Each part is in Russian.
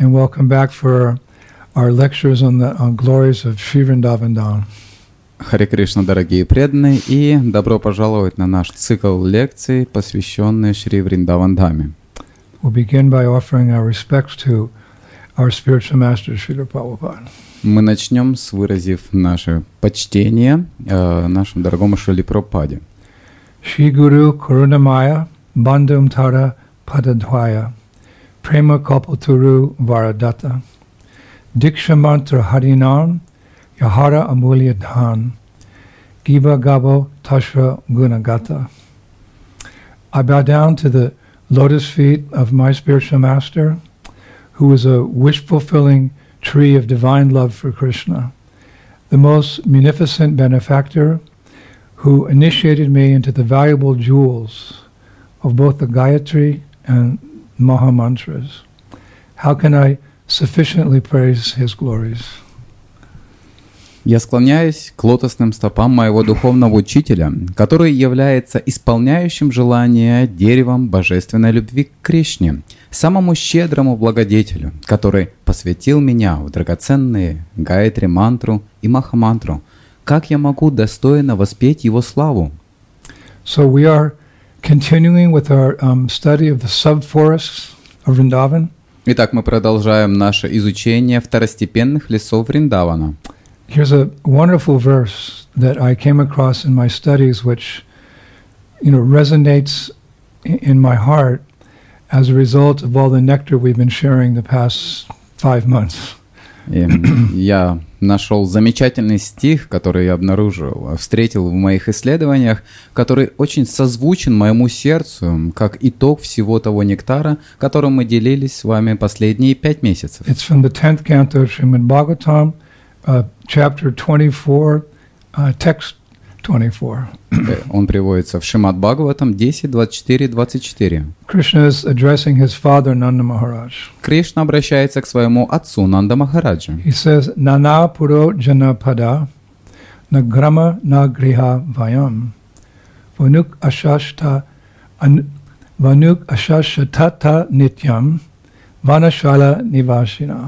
and welcome back for our lectures on glories of Sri Vrindavan Dham. Харе Кришна, дорогие преданные, и добро пожаловать на наш цикл лекций, посвященный Шри Вриндаван Dhаме. We'll begin by offering our respects to our spiritual master, Srila Prabhupada. Мы начнем с выразив наше почтение нашему дорогому Шриле Прабхупаде. Shri Guru Karunamaya Bandhum Tara Padadhvaya Prema Kalpaturu Varadatta Diksha Mantra Harinam Yahara Amulya Dhan Giva Gabo Tashra Gunagata. I bow down to the lotus feet of my spiritual master, who is a wish-fulfilling tree of divine love for Krishna, the most munificent benefactor who initiated me into the valuable jewels of both the Gayatri and Maha Mantras. How can I sufficiently praise his glories? Я склоняюсь к лотосным стопам моего духовного учителя, который является исполняющим желание деревом божественной любви к Кришне, самому щедрому благодетелю, который посвятил меня в драгоценные Гайатри мантру и Маха мантру. Как я могу достойно воспеть его славу? So we are continuing with our study of the sub-forests of Vrindavan. Итак, мы продолжаем наше изучение второстепенных лесов Вриндавана. Here's a wonderful verse that I came across in my studies, which, resonates in my heart as a result of all the nectar we've been sharing the past 5 months. Я нашел замечательный стих, который я встретил в моих исследованиях, который очень созвучен моему сердцу, как итог всего того нектара, которым мы делились с вами последние 5 месяцев. It's from the 10th canto of Srimad Bhagavatam, chapter 24, text 24. Он приводится в Шримад Бхагаватам 10, 24, 24. Krishna is addressing his father Nanda Maharaj. Кришна обращается к своему отцу Нанда Махараджа. He says, Nana puro jana pada, nagrama nagriha vayam, vanuk ashashatata nityam, vanashala nivashina.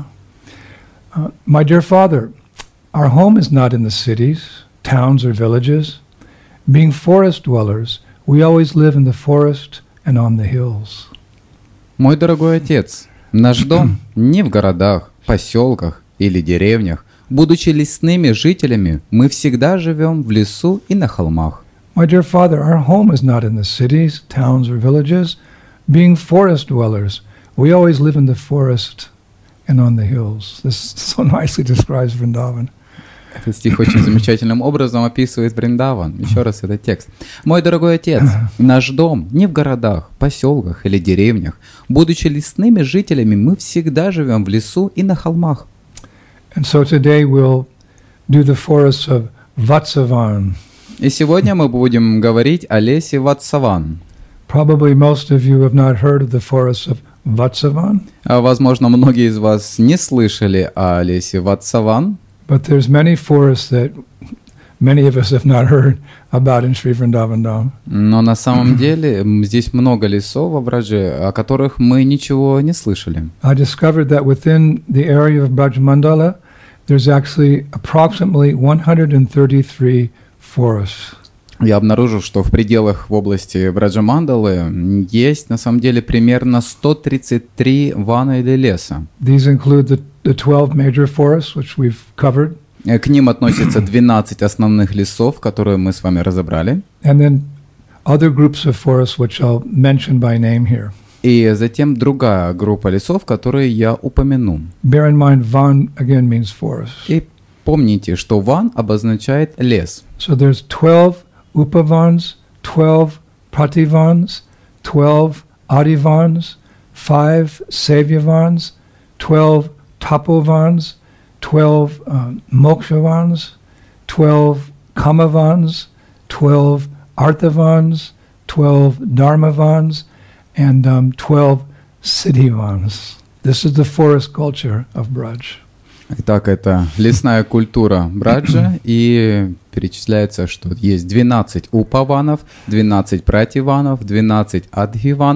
My dear father, our home is not in the cities, towns, or villages. Being forest dwellers, we always live in the forest and on the hills. Мой дорогой отец, наш дом не в городах, поселках или деревнях. Будучи лесными жителями, мы всегда живем в лесу и на холмах. My dear father, our home is not in the cities, towns, or villages. Being forest dwellers, we always live in the forest and on the hills. This so nicely describes Vrindavan. Этот стих очень замечательным образом описывает Вриндаван. Еще раз этот текст. «Мой дорогой отец, наш дом не в городах, поселках или деревнях. Будучи лесными жителями, мы всегда живем в лесу и на холмах». And so today we'll do the forests of Vatsavan. И сегодня мы будем говорить о лесе Ватсаван. Probably most of you have not heard of the forests of Vatsavan. Возможно, многие из вас не слышали о лесе Ватсаван. But there's many forests that many of us have not heard about in Sri Vrindavan Dham. Но на самом деле здесь много лесов во Брадже, о которых мы ничего не слышали. I discovered that within the area of Braj Mandala, there's actually approximately 133 forests. Я обнаружил, что в пределах в области Браджамандалы есть на самом деле примерно 133 вана или леса. These include the 12 major forests, which we've covered. К ним относятся 12 основных лесов, которые мы с вами разобрали. And then other groups of forests, which I'll mention by name here. И затем другая группа лесов, которые я упомяну. Bear in mind, van again means forest. И помните, что ван обозначает лес. So there's 12 upavans, 12 prativans, 12 adivans, 5 sevyavans, 12 tapovans, 12 mokshavans, 12 kamavans, 12 arthavans, 12 dharmavans, and 12 siddhivans. This is the forest culture of Braj. Итак, это лесная культура Браджа, и перечисляется, что есть 12 упаванов, 12 пративанов, 12 адхиванов,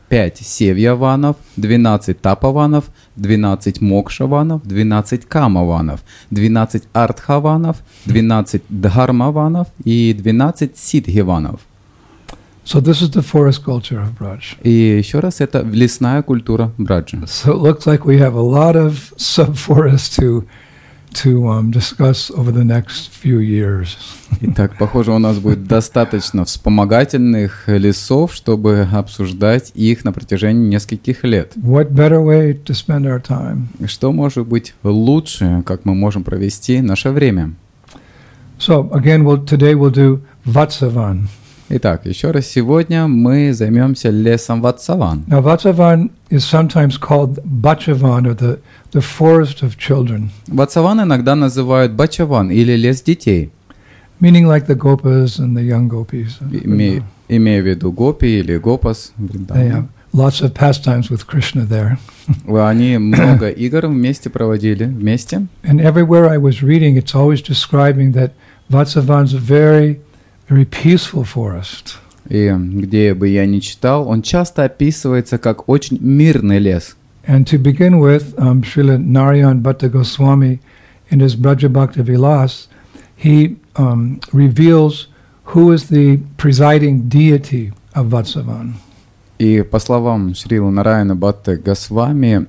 5 севьяванов, 12 тапаванов, 12 мокшаванов, 12 камаванов, 12 артхаванов, 12 дхармаванов и 12 сидхиванов. So this is the forest culture of Braj. И еще раз, это лесная культура Браджа. So it looks like we have a lot of sub-forests to discuss over the next few years. Итак, похоже, у нас будет достаточно вспомогательных лесов, чтобы обсуждать их на протяжении нескольких лет. What better way to spend our time? Что может быть лучше, как мы можем провести наше время? So again, today we'll do Vatsavan. Итак, еще раз, сегодня мы займемся лесом Ватсаван. Now Vatsavan is sometimes called Bachavan, or the forest of children. Ватсаван иногда называют Бачаван или лес детей, Meaning like the Gopas and the young Gopis. имея в виду Гопи или Гопас. They have lots of pastimes with Krishna there. Они много игр вместе проводили, вместе. And everywhere I was reading, it's always describing that Vatsavan's a very, very peaceful forest. И где бы я ни читал, он часто описывается как очень мирный лес. And to begin with, Srila Narayan Bhatta Goswami, in his Braja Bhakti Vilas, he reveals who is the presiding deity of Vatsavan. И по словам Шрилы Нараяна Бхатты Госвами,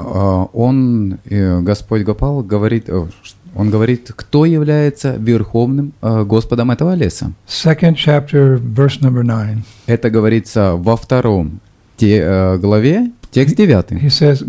Господь Гопал говорит, он говорит, кто является верховным Господом этого леса. Second chapter, verse number 9. Это говорится во втором главе, текст 9. He says,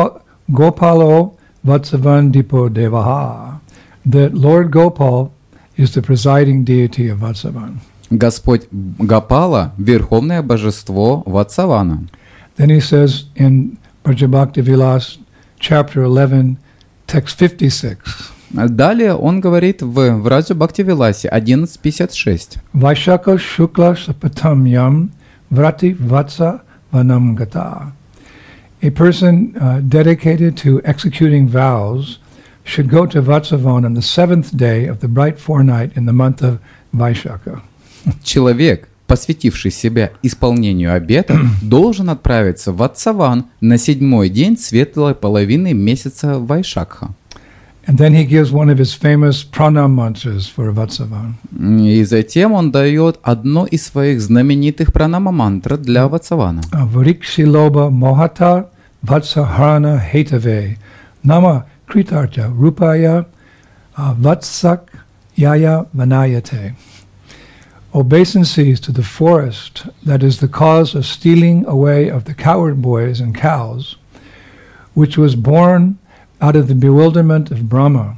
Gopalo Vatsavan Dipo Devaha. That Lord Gopal is the presiding deity of Vatsavan. Господь Гопала – верховное божество Ватсавана. Then he says in Braja Bhakti Vilas, chapter 11, text 56. Далее он говорит в Враджа Бхакти Виласе 11.56. Vaishaka Shukla Sapatam Yam Vrati Vatsa Vanam Gata. A person dedicated to executing vows should go to Vatsavan on the 7th day of the bright fortnight in the month of Vaishaka. Человек, посвятивший себя исполнению обета, должен отправиться в Ватсаван на 7-й день светлой половины месяца Вайшакха. And then he gives one of his famous pranam mantras for Vatsavan. И затем он дает одно из своих знаменитых пранама-мантра для Ватсавана. Vrikshiloba mohata vatsaharana hetave nama kritarcha rupaya vatsak yaya vanayate. Obeisances to the forest that is the cause of stealing away of the coward boys and cows, which was born out of the bewilderment of Brahma.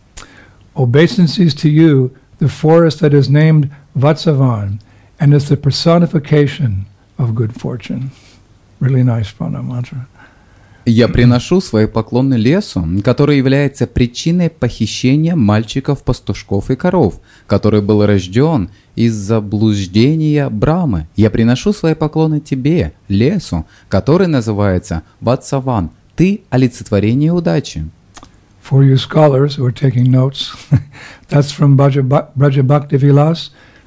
Obeisances to you, the forest that is named Vatsavan and is the personification of good fortune. Really nice pranam mantra. Я приношу свои поклоны лесу, который является причиной похищения мальчиков, пастушков и коров, который был рожден из заблуждения Брамы. Я приношу свои поклоны тебе, лесу, который называется Ватсаван. Ты олицетворение удачи. For you scholars who are taking notes, that's from Braja Bhakti Vilas,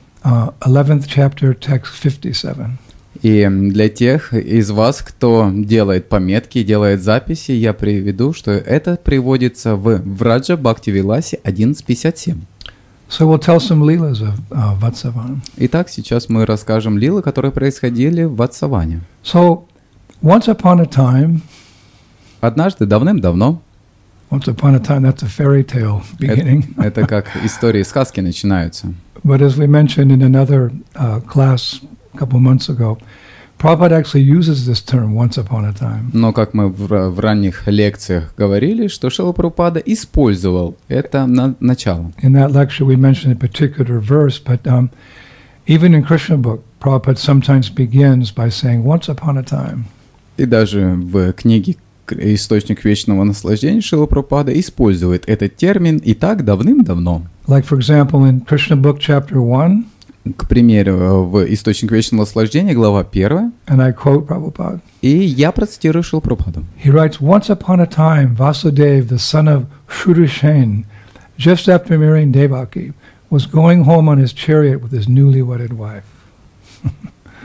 11th chapter, text 57. И для тех из вас, кто делает пометки, делает записи, я приведу, что это приводится в Враджа Бхакти Виласе 11.57. So we'll tell some leelas of Vatsavan. Итак, сейчас мы расскажем лилы, которые происходили в Ватсаване. So, once upon a time, однажды, давным-давно, once upon a time, that's a fairy tale beginning. Это как истории сказки начинаются. But as we mentioned in another class a couple months ago, Prabhupada actually uses this term, once upon a time. Но как мы в ранних лекциях говорили, что Шрила Прабхупада использовал это начало. In that lecture we mentioned a particular verse, but even in Krishna book, Prabhupada sometimes begins by saying, once upon a time. И даже в книге «Источник вечного наслаждения» Шрила Прабхупада использует этот термин и так давным-давно. Like, for example, in Krishna book, chapter 1, к примеру, в «Источник вечного наслаждения», глава 1, and I quote Prabhupada, и я процитирую Шрилу Прабхупаду. He writes, once upon a time, Vasudeva, the son of Shrudashen, just after marrying Devaki, was going home on his chariot with his newly wedded wife.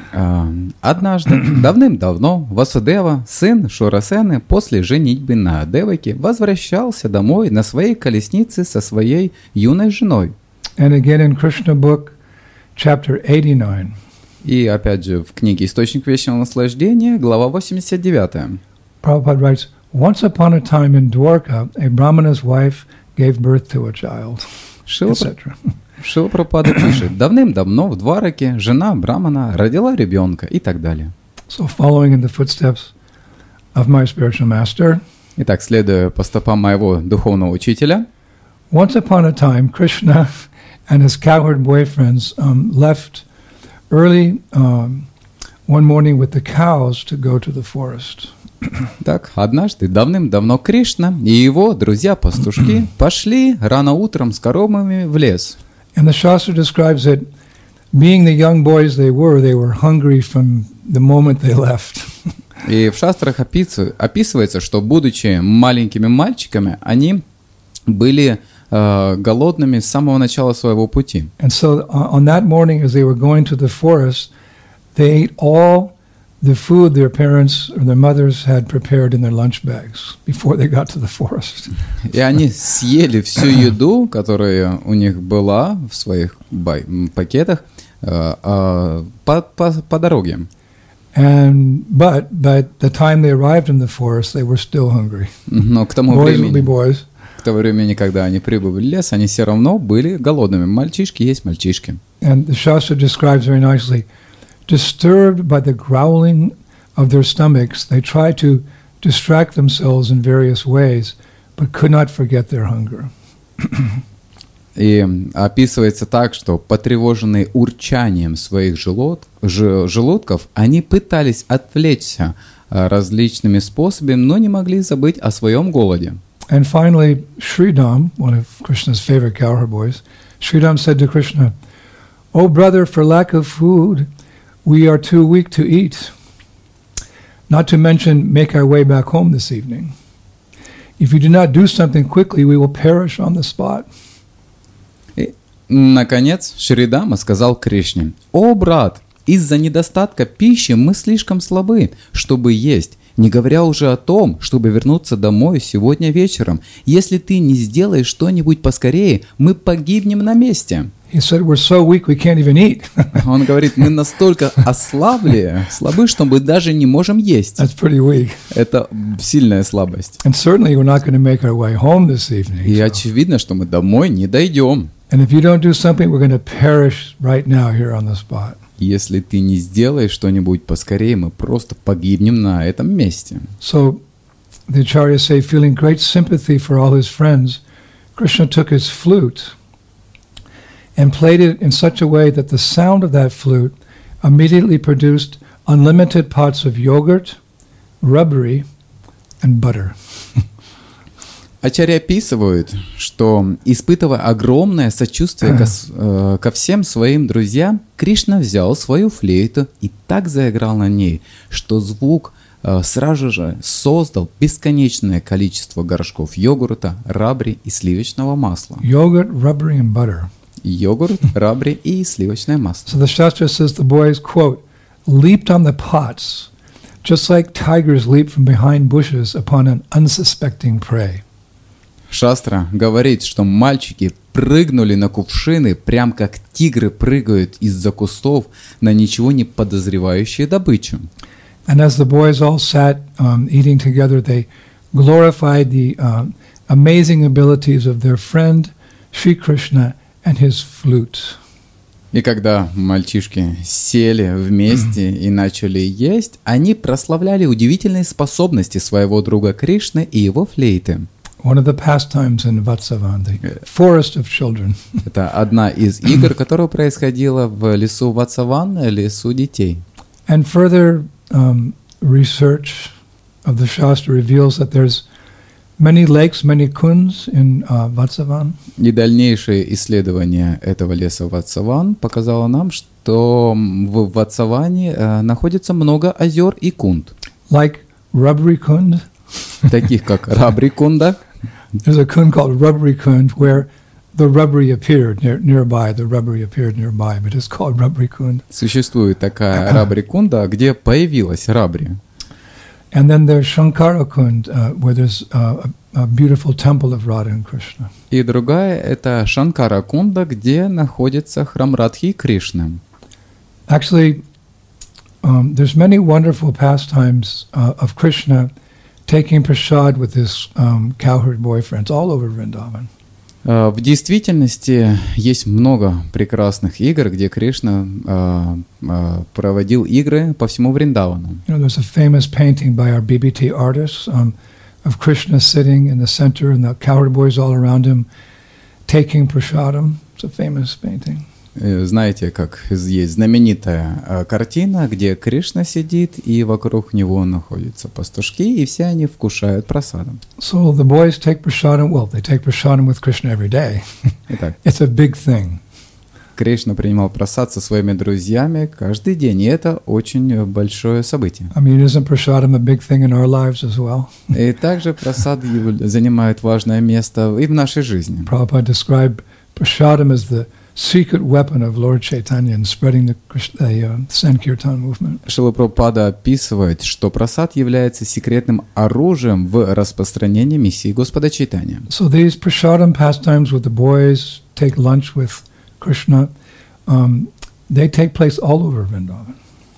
Однажды, давным-давно, Васудева, сын Шурасены, после женитьбы на Деваке, возвращался домой на своей колеснице со своей юной женой. And again in Krishna book, chapter 89. И опять же в книге «Источник вечного наслаждения», глава 89. Prabhupada writes, once upon a time in Dwarka, a Brahmana's wife gave birth to a child, etc. Шрила Прабхупада пишет: давным-давно в Двараке жена Брамана родила ребенка и так далее. So following in the footsteps of my spiritual master, Итак, следуя по стопам моего духовного учителя, once upon a time, Krishna and his cowherd boyfriends left early one morning with the cows to go to the forest. так, однажды, давным-давно Кришна и его друзья-пастушки пошли рано утром с коровами в лес. And the Shastra describes that being the young boys they were hungry from the moment they left. И в шастрах описывается, что, будучи маленькими мальчиками, они были голодными с самого начала своего пути. And so on that morning, as they were going to the forest, they ate all the food their parents or their mothers had prepared in their lunch bags before they got to the forest. И они съели всю еду, которая у них была в своих пакетах по дороге. But by the time they arrived in the forest, they were still hungry. Но к тому Boys will be boys. К тому времени, когда они прибыли в лес, они все равно были голодными. Мальчишки есть мальчишки. And the Shastra describes very nicely, disturbed by the growling of their stomachs, they tried to distract themselves in various ways, but could not forget their hunger. И описывается так, что потревоженные урчанием своих желудков, они пытались отвлечься различными способами, но не могли забыть о своем голоде. And finally, Sridham, one of Krishna's favorite cowherd boys, Sridham said to Krishna, "Oh brother, for lack of food, we are too weak to eat, not to mention make our way back home this evening. If you do not do something quickly, we will perish on the spot." И, наконец, Шридама сказал Кришне: «О, брат, из-за недостатка пищи мы слишком слабы, чтобы есть, не говоря уже о том, чтобы вернуться домой сегодня вечером. Если ты не сделаешь что-нибудь поскорее, мы погибнем на месте». He said, "We're so weak we can't even eat." Он говорит: мы настолько слабы, что мы даже не можем есть. That's pretty weak. Это сильная слабость. And certainly we're not going to make our way home this evening. И So. очевидно, что мы домой не дойдем. And if you don't do something, we're going to perish right now here on the spot. Если ты не сделаешь что-нибудь поскорее, мы просто погибнем на этом месте. So the acharyas say, feeling great sympathy for all his friends, Krishna took his flute and played it in such a way that the sound of that flute immediately produced unlimited pots of yogurt, rubbery, and butter. Ачарьи описывают, что, испытывая огромное сочувствие ко всем своим друзьям, Кришна взял свою флейту и так заиграл на ней, что звук сразу же создал бесконечное количество горшков йогурта, рабри и сливочного масла. Yogurt, rubbery, and butter. Йогурт, рабри и сливочное масло. So the Shastra says the boys, quote, leaped on the pots, just like tigers leap from behind bushes upon an unsuspecting prey. Шастра говорит, что мальчики прыгнули на кувшины, прям как тигры прыгают из-за кустов на ничего не подозревающую добычу. And as the boys all sat eating together, they glorified the amazing abilities of their friend Sri Krishna and his flute. И когда мальчишки сели вместе и начали есть, они прославляли удивительные способности своего друга Кришны и его флейты. One of the pastimes in Vatsavan, the forest of children. Это одна из игр, которая происходила в лесу Ватсаван, лесу детей. And further research of the Shastra reveals that there's many lakes, many kunds in Vatsavan. И дальнейшее исследование этого леса Ватсаван показало нам, что в Ватсаване находится много озер и кунд. Like Rubbery Kund. Таких как Рабри-кунда. There's a kund called Rubbery Kund where the Rabri appeared nearby. The Rabri appeared nearby, but it's called Rabri Kund. Существует такая Рабри-кунда, где появилась Рабри. And then there's Shankara Kund, where there's a beautiful temple of Radha and Krishna. И другая — это Шанкара-кунда, где находится храм Радхи и Кришны. Actually, there's many wonderful pastimes of Krishna taking prasad with his cowherd boyfriends all over Vrindavan. В действительности есть много прекрасных игр, где Кришна проводил игры по всему Вриндавану. You know, there's a famous painting by our BBT artists of Krishna sitting in the center and the cowherd boys all around him taking prasadam. It's a famous painting. Знаете, как есть знаменитая картина, где Кришна сидит, и вокруг него находятся пастушки, и все они вкушают прасадом. So the boys take prasadam. Well, they take prasadam with Krishna every day. Итак, It's a big thing. Кришна принимал прасад со своими друзьями каждый день, и это очень большое событие. I mean, isn't prasadam a big thing in our lives as well? И также прасад занимает важное место и в нашей жизни. Prabhupada described prasadam as the secret weapon of Lord Chaitanya in spreading the Sankirtan movement. Шрила Прабхупада описывает, что прасад является секретным оружием в распространении миссии Господа Чайтанья. So these prasadam pastimes with the boys, take lunch with Krishna, they take place all over Vrindavan.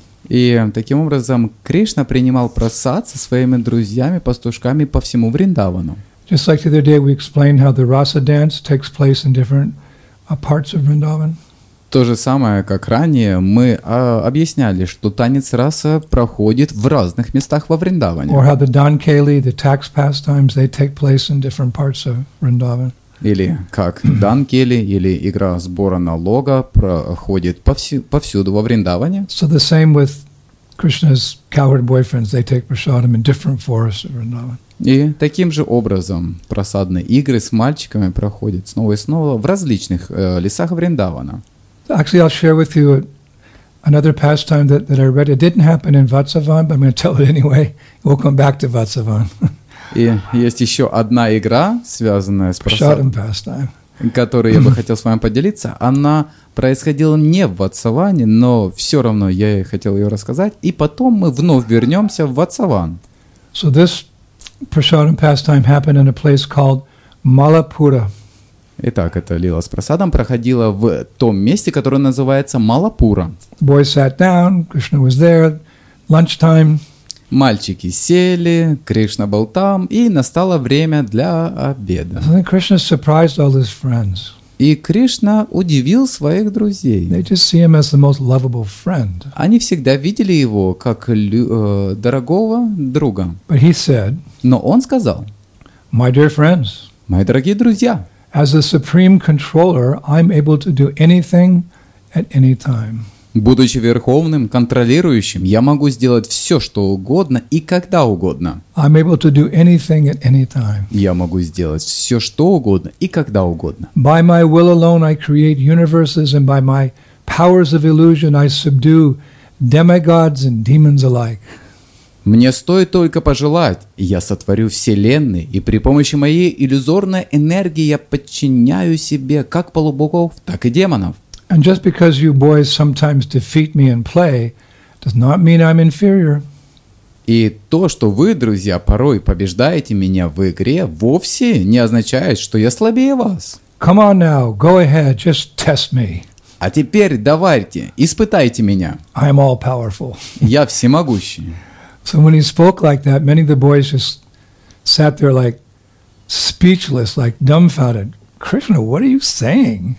И таким образом Кришна принимал прасад со своими друзьями-пастушками по всему Вриндавану. Just like the other day we explained how the rasa dance takes place in different parts of Vrindavan. То же самое, как ранее, мы объясняли, что танец раса проходит в разных местах во Вриндаване. Or how the Dankeli, the tax pastimes, they take place in different parts of Vrindavan. Или как данкели, или игра сбора налога проходит повсюду во Вриндаване. So the same with Krishna's cowherd boyfriends, they take prasadam in different forests of Vrindavan. И таким же образом просадные игры с мальчиками проходят снова и снова в различных лесах Вриндавана. Actually, I'll share with you another pastime that I read. It didn't happen in Vatsavan, but I'm going to tell it anyway. We'll come back to Vatsavan. И есть еще одна игра, связанная с Prasadam просадом, pastime. которой я бы хотел с вами поделиться. Она происходила не в Ватсаване, но все равно я хотел ее рассказать. И потом мы вновь вернемся в Ватсаван. So this prasadam pastime happened in a place called Malapura. Итак, эта лила с просадом проходила в том месте, которое называется Малапура. The boys sat down, Krishna was there, lunchtime. Мальчики сели, Кришна был там, и настало время для обеда. I think Krishna surprised all his friends. И Кришна удивил своих друзей. They just see him as the most lovable friend. Они всегда видели его как дорогого друга. But he said, Но он сказал: my dear friends, мои дорогие друзья, as the supreme controller, I'm able to do anything at any time. будучи верховным контролирующим, я могу сделать все, что угодно и когда угодно. I'm able to do anything at any time. Я могу сделать все, что угодно и когда угодно. By my will alone I create universes, and by my powers of illusion I subdue demigods and demons alike. Мне стоит только пожелать, и я сотворю вселенные, и при помощи моей иллюзорной энергии я подчиняю себе как полубогов, так и демонов. And just because you boys sometimes defeat me in play does not mean I'm inferior. И то, что вы, друзья, порой побеждаете меня в игре, вовсе не означает, что я слабее вас. Come on now, go ahead, just test me. А теперь давайте, испытайте меня. I am all powerful. Я всемогущий. So when he spoke like that, many of the boys just sat there like speechless, like dumbfounded. Krishna, what are you saying?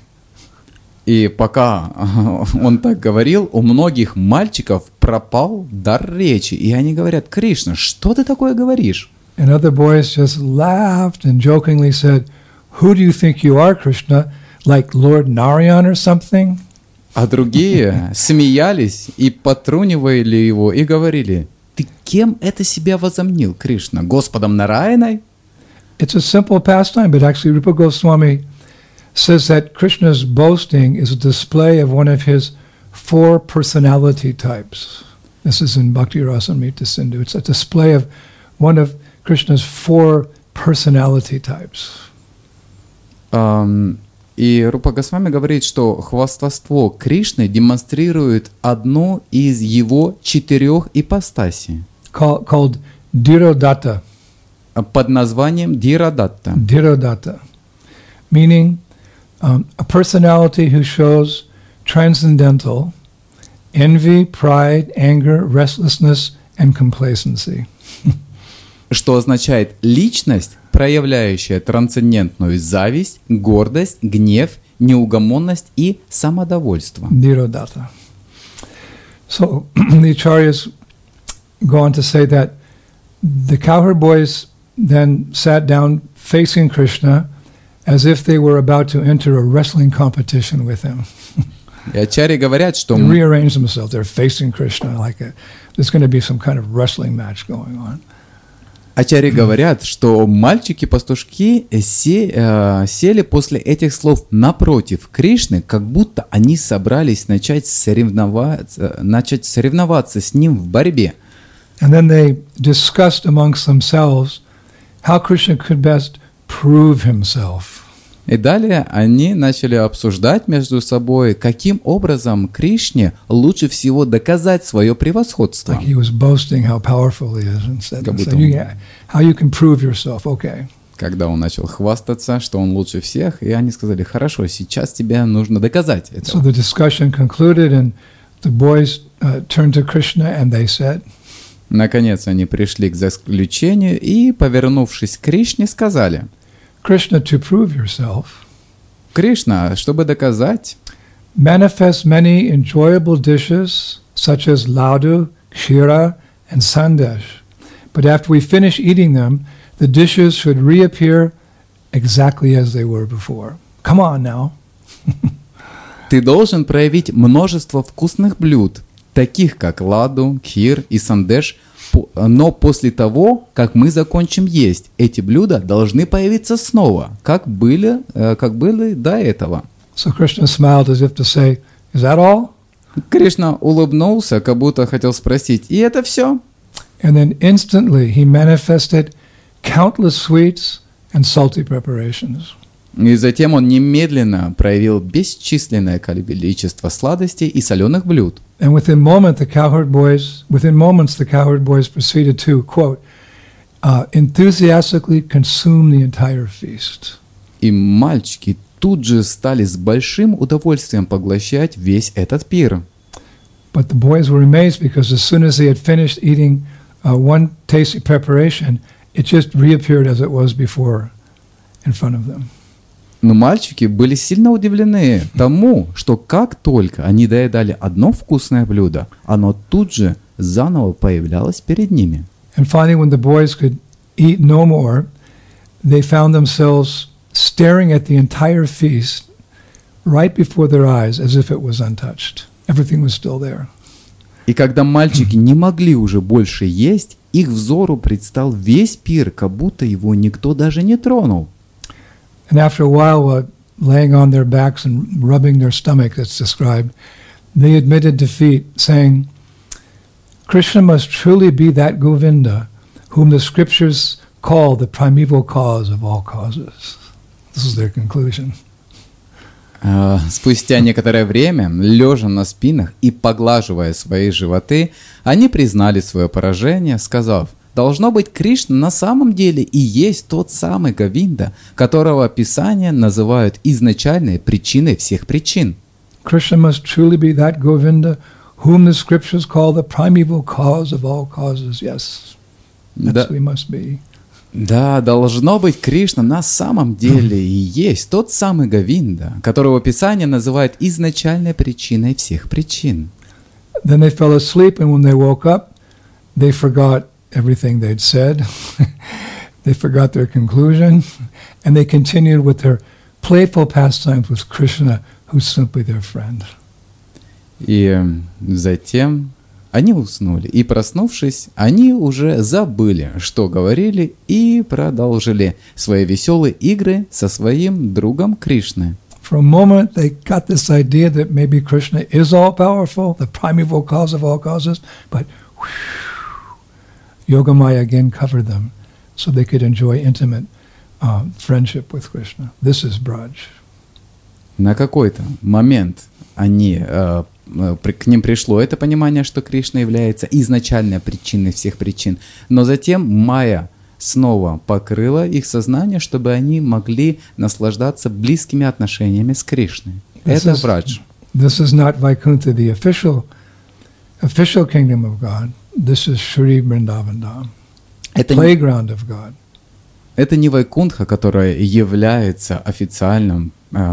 И пока он так говорил, у многих мальчиков пропал дар речи. И они говорят: Кришна, что ты такое говоришь? And other boys just laughed and jokingly said, who do you think you are, Krishna? Like Lord Narayan or something? А другие смеялись и потрунивали его и говорили: ты кем это себя возомнил, Кришна? Господом Нараяной? It's a simple pastime, but actually Rupa Goswami says that Krishna's boasting is a display of one of his 4 personality types. This is in Bhakti Rasamrita Sindhu. It's a display of one of Krishna's 4 personality types. И Рупа Госвами говорит, что хвастовство Кришны демонстрирует одну из его 4 ипостасей called Dhirodata. под названием Dhirodata. Dhirodata, meaning a personality who shows transcendental envy, pride, anger, restlessness, and complacency. Что означает личность, проявляющая трансцендентную зависть, гордость, гнев, неугомонность и самодовольство. Dhirodata. So the acharyas go on to say that the cowherd boys then sat down facing Krishna as if they were about to enter a wrestling competition with him. И ачарьи говорят, что They rearrange themselves. They're facing Krishna like there's going to be some kind of wrestling match going on. ачарьи говорят, что мальчики-пастушки сели после этих слов напротив Кришны, как будто они собрались начать соревноваться с ним в борьбе. And then they discussed amongst themselves how Krishna could best prove himself. И далее они начали обсуждать между собой, каким образом Кришне лучше всего доказать свое превосходство. Like he was boasting how powerful he is and said, how you can prove yourself, okay. Когда он начал хвастаться, что он лучше всех, и они сказали, хорошо, сейчас тебе нужно доказать это. So the discussion concluded and the boys turned to Krishna and they said, Наконец они пришли к заключению и, повернувшись к Кришне, сказали, Krishna, to prove yourself, Кришна, чтобы доказать, manifest many enjoyable dishes such as ladu, kshira, and sandesh. But after we finish eating them, the dishes should reappear exactly as they were before. Come on now. ты должен проявить множество вкусных блюд, таких как ладу, кхир и сандеш, но после того, как мы закончим есть, эти блюда должны появиться снова, как были до этого. So Krishna smiled as if to say, is that all? Кришна улыбнулся, как будто хотел спросить, и это все? And then instantly he manifested countless sweets and salty preparations. И затем он немедленно проявил бесчисленное количество сладостей и соленых блюд. And within moments, the cowherd boys proceeded to, quote, enthusiastically consume the entire feast. И мальчики тут же стали с большим удовольствием поглощать весь этот пир. But the boys were amazed because as soon as they had finished eating one tasty preparation, it just reappeared as it was before in front of them. Но мальчики были сильно удивлены тому, что как только они доедали одно вкусное блюдо, оно тут же заново появлялось перед ними. And finally, when the boys could eat no more, they found themselves staring at the entire feast right before their eyes as if it was untouched. Everything was still there. И когда мальчики не могли уже больше есть, их взору предстал весь пир, как будто его никто даже не тронул. And after a while, laying on their backs and rubbing their stomach, that's described, they admitted defeat, saying, Krishna must truly be that Govinda whom the scriptures call the primeval cause of all causes. This is their conclusion. Спустя некоторое время, лежа на спинах и поглаживая свои животы, они признали свое поражение, сказав, должно быть, Кришна на самом деле и есть тот самый Говинда, которого Писания называют изначальной причиной всех причин. Krishna must truly be that Govinda whom the scriptures call the primeval cause of all causes. Yes, that's who he must be. Да, должно быть, Кришна на самом деле и есть тот самый Говинда, которого Писание называет изначальной причиной всех причин. Then they fell asleep, and when they woke up, they forgot everything they'd said. They forgot their conclusion, and they continued with their playful pastimes with Krishna, who's simply their friend. И затем они уснули, и, проснувшись, они уже забыли, что говорили, и продолжили свои веселые игры со своим другом Кришной. For a moment, they got this idea that maybe Krishna is all-powerful, the primeval cause of all causes, but Yogamaya again covered them so they could enjoy intimate friendship with Krishna. This is Braj. На какой-то момент к ним пришло это понимание, что Кришна является изначальной причиной всех причин. Но затем Майя снова покрыла их сознание, чтобы они могли наслаждаться близкими отношениями с Кришной. Это Врадж. This is not Vaikuntha, the official kingdom of God. This is Shri Vrindavan Dham, playground of God. Это не Вайкунтха, которая является официальным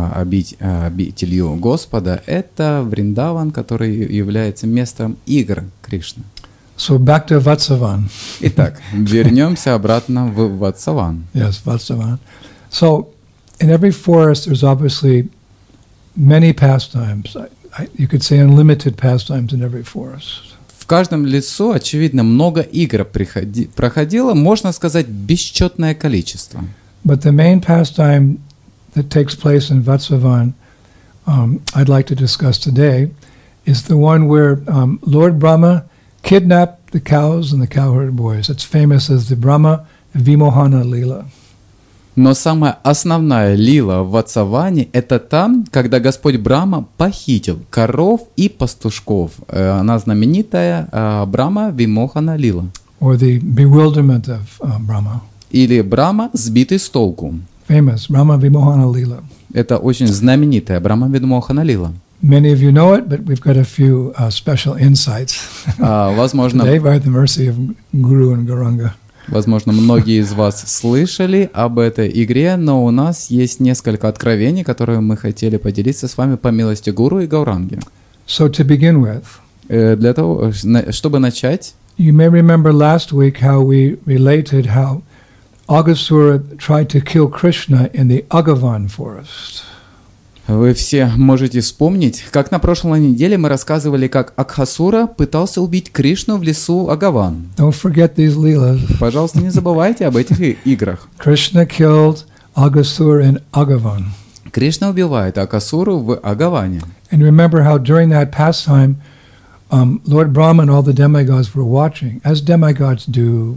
обителью Господа. Это Вриндаван, который является местом игр Кришны. So back to Vatsavan. Итак, вернемся обратно в Ватсаван. Yes, Vatsavan. So in every forest there's obviously many pastimes. You could say unlimited pastimes in every forest. В каждом лесу, очевидно, много игр проходило, можно сказать, бесчетное количество. But the main pastime that takes place in Vatsavan, I'd like to discuss today, is the one where Lord Brahma kidnapped the cows and the cowherd boys. It's famous as the Brahma Vimohana Lila. Но самая основная лила в Ватсаване – это там, когда Господь Брахма похитил коров и пастушков. Она знаменитая Брахма Вимохана Лила. Or the bewilderment of Brahma. Или Брахма, сбитый с толку. Famous, Brahma Vimohana Lila. Это очень знаменитая Брахма Вимохана Лила. Many of you know it, but we've got a few special insights. Возможно, Today, by the mercy of Guru and Gauranga. Возможно, многие из вас слышали об этой игре, но у нас есть несколько откровений, которые мы хотели поделиться с вами по милости Гуру и Гауранги. So to begin with, Для того, чтобы начать, you may remember last week how we related how Aghasura tried to kill Krishna in the Agavan forest. вы все можете вспомнить, как на прошлой неделе мы рассказывали, как Акхасура пытался убить Кришну в лесу Агаван. Don't forget these leelas. Пожалуйста, не забывайте об этих играх. Krishna killed Aghasura in Agavan. Кришна убивает Акхасуру в Агаване. And remember how during that pastime, Lord Brahma and all the demigods were watching, as demigods do.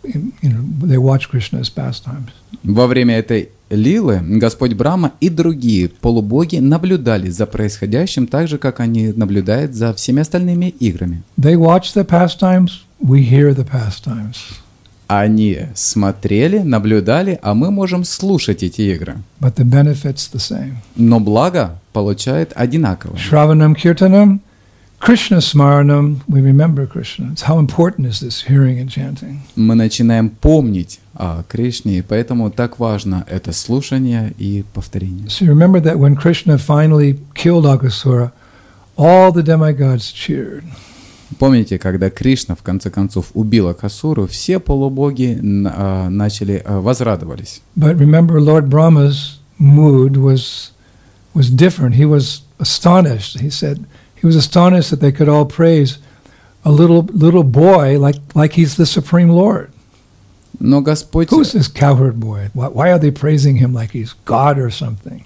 They watch Krishna's pastimes. Во время этой лилы Господь Брахма и другие полубоги наблюдали за происходящим так же, как они наблюдают за всеми остальными играми. They watch the pastimes, we hear the pastimes. Они смотрели, наблюдали, а мы можем слушать эти игры. But the benefit's the same. Но благо получает одинаково. Shravanam Kirtanam, Krishna Smaranam, we remember Krishna. It's how important is this hearing and chanting. Мы начинаем помнить о Кришне, и поэтому так важно это слушание и повторение. So you remember that when Krishna finally killed Aghasura, all the demigods cheered. Помните, когда Кришна в конце концов убил Акхасуру, все полубоги начали возрадовались. But remember, Lord Brahma's mood was different. He was astonished. He said he was astonished that they could all praise a little boy like he's the Supreme Lord. Но Господь... Who's this cowherd boy? Why are they praising him like he's God or something?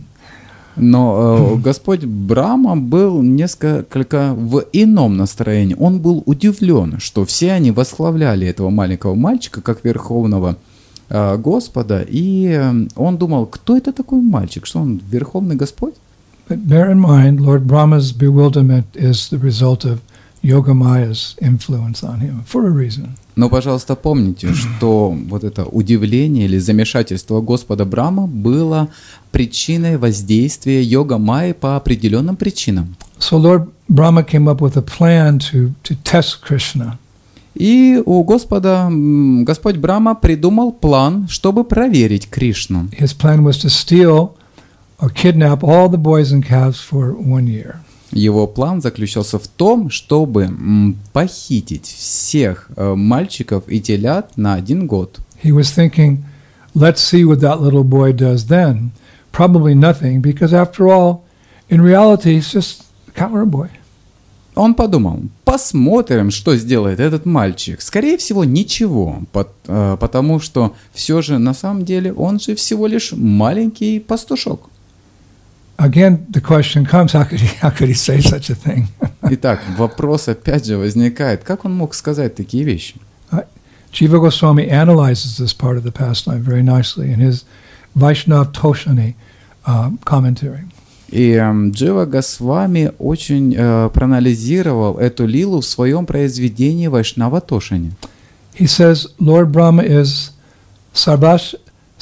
Но Господь Брахма был несколько в ином настроении. Он был удивлен, что все они восславляли этого маленького мальчика как верховного Господа, и он думал, кто это такой мальчик, что он верховный Господь? But bear in mind, Lord Brahma's bewilderment is the result of Yogamaya's influence on him for a reason. Но, пожалуйста, помните, что вот это удивление или замешательство Господа Брахма было причиной воздействия Йога-майи по определенным причинам. So Lord Brahma came up with a plan to test Krishna. И у Господь Брахма придумал план, чтобы проверить Кришну. His plan was to steal or kidnap all the boys and calves for 1 year. Его план заключался в том, чтобы похитить всех мальчиков и телят на 1 год. He was thinking, let's see what that little boy does then. Probably nothing, because after all, in reality, he's just a cowherd boy. Он подумал, посмотрим, что сделает этот мальчик. Скорее всего, ничего, потому что все же на самом деле он же всего лишь маленький пастушок. Again, the question comes, how could he say such a thing? Итак, вопрос опять же возникает, как он мог сказать такие вещи? Jiva Goswami analyzes this part of the pastime very nicely in his Vaishnav Toshani commentary. И Джива Госвами очень проанализировал эту лилу в своем произведении Вайшнава Тошани. He says Lord Brahma is Sarvatsha,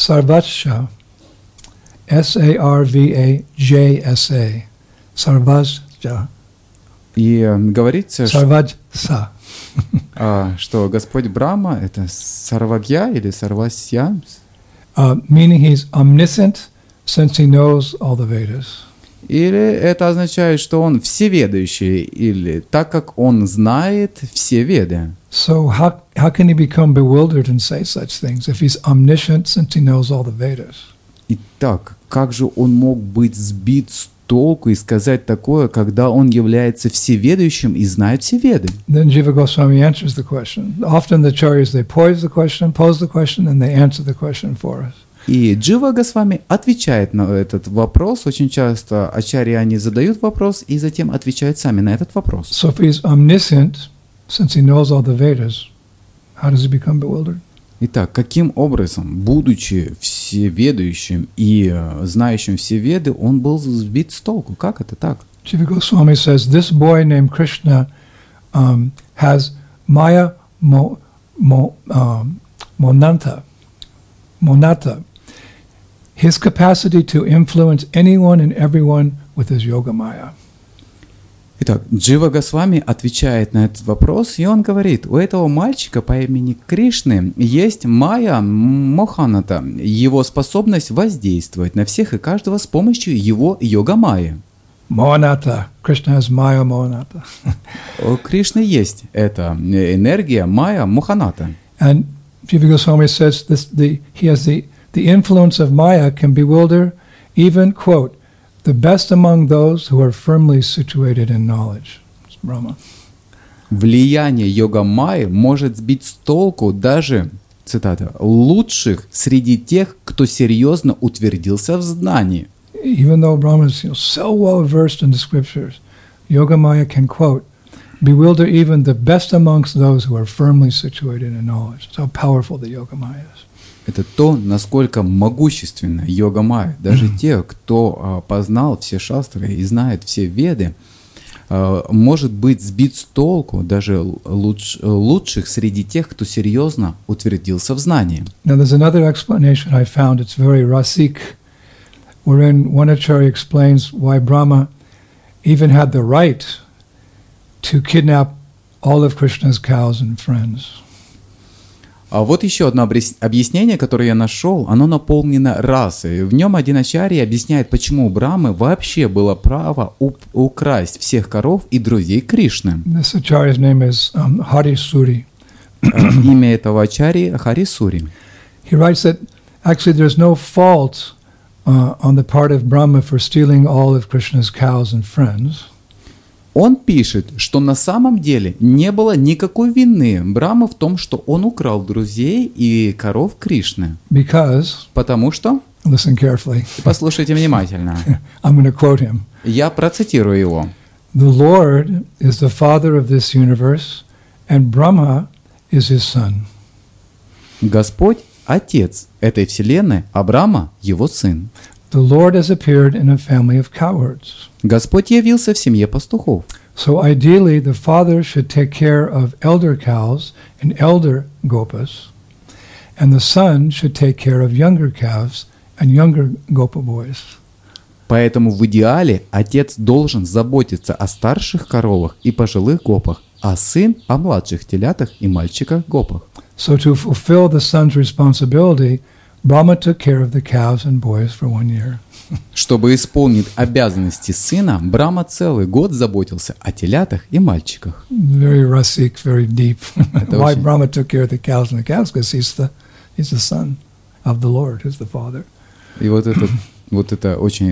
S-A-R-V-A-J-S-A, Sarvatsha. И говорится, Sarvajsa. что Господь Брахма — это Сарвагья или Сарвасья, Meaning he's omniscient since he knows all the Vedas. или это означает, что он всеведающий, или так как он знает все Веды. So how can he become bewildered and say such things if he's omniscient since he knows all the Vedas? Итак, как же он мог быть сбит с толку и сказать такое, когда он является всеведающим и знает все Веды? Then Jiva Goswami answers the question. Often the acharyas, they pose the question, and they answer the question for us. И Джива Госвами отвечает на этот вопрос. Очень часто ачарьяни задают вопрос и затем отвечают сами на этот вопрос. So if he's omniscient, since he knows all the Vedas, how does he become bewildered? Итак, каким образом, будучи всеведающим и знающим все Веды, он был сбит с толку? Как это так? Jiva Goswami says, this boy named Krishna has Maya Monata. His capacity to influence anyone and everyone with his yoga Maya. Итак, Джива Госвами отвечает на этот вопрос, и он говорит, у этого мальчика по имени Кришны есть Майя Моханата, его способность воздействовать на всех и каждого с помощью его йога-майи. Mohanata. Krishna has Maya Mohanata. У Кришны есть эта энергия Майя Моханата. And Jiva Goswami says he has the influence of Maya can bewilder even, quote, the best among those who are firmly situated in knowledge. It's Brahma. Влияние йога-майи может сбить с толку даже, цитата, лучших среди тех, кто серьезно утвердился в знании. Even though Brahma is so well versed in the scriptures, Yoga Maya can, quote, bewilder even the best amongst those who are firmly situated in knowledge. That's how powerful the Yoga Maya is. Это то, насколько могущественна йога-майя. Даже те, кто познал все шастры и знает все Веды, может быть сбит с толку даже лучших среди тех, кто серьезно утвердился в знании. Now there's another explanation I found. It's very rasik, wherein one acharya explains why Brahma even had the right to kidnap all of Krishna's cows and friends. А вот еще одно объяснение, которое я нашел, оно наполнено расой. В нем один ачарья объясняет, почему у Брамы вообще было право украсть всех коров и друзей Кришны. This acharya's name is Hari Suri. Имя этого ачарьи Хари Сури. He writes that actually there's no fault on the part of Brahma for stealing all of Krishna's cows and friends. Он пишет, что на самом деле не было никакой вины Брамы в том, что он украл друзей и коров Кришны. Because, потому что, listen carefully, послушайте внимательно, I'm going to quote him. Я процитирую его. The Lord is the father of this universe, and Brahma is his son. Господь – отец этой вселенной, а Брахма – его сын. The Lord has appeared in a family of cowards. Господь явился в семье пастухов. So ideally, the father should take care of elder cows and elder gopas, and the son should take care of younger calves and younger gopa boys. Поэтому в идеале отец должен заботиться о старших коровах и пожилых гопах, а сын о младших телятах и мальчиках-гопах. So to fulfill the son's responsibility, Brahma took care of the cows and boys for 1 year. Чтобы исполнить обязанности сына, Брахма целый год заботился о телятах и мальчиках. Very rasik, very deep. Why Brahma took care of the cows and the calves? Because he's the son of the Lord, who's the father. И вот это очень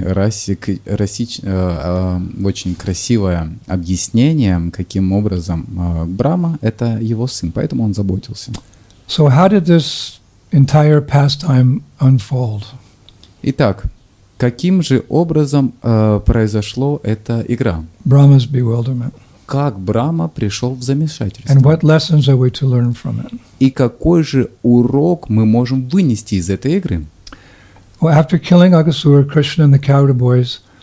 очень красивое объяснение, каким образом Брахма — это его сын, поэтому он заботился. So how did this entire pastime unfold? Итак, каким же образом произошло эта игра? Brahma's bewilderment. Как Брахма пришел в замешательство? And what lessons are we to learn from it? И какой же урок мы можем вынести из этой игры? Well, after killing Aghasura, Krishna and the cowherd boys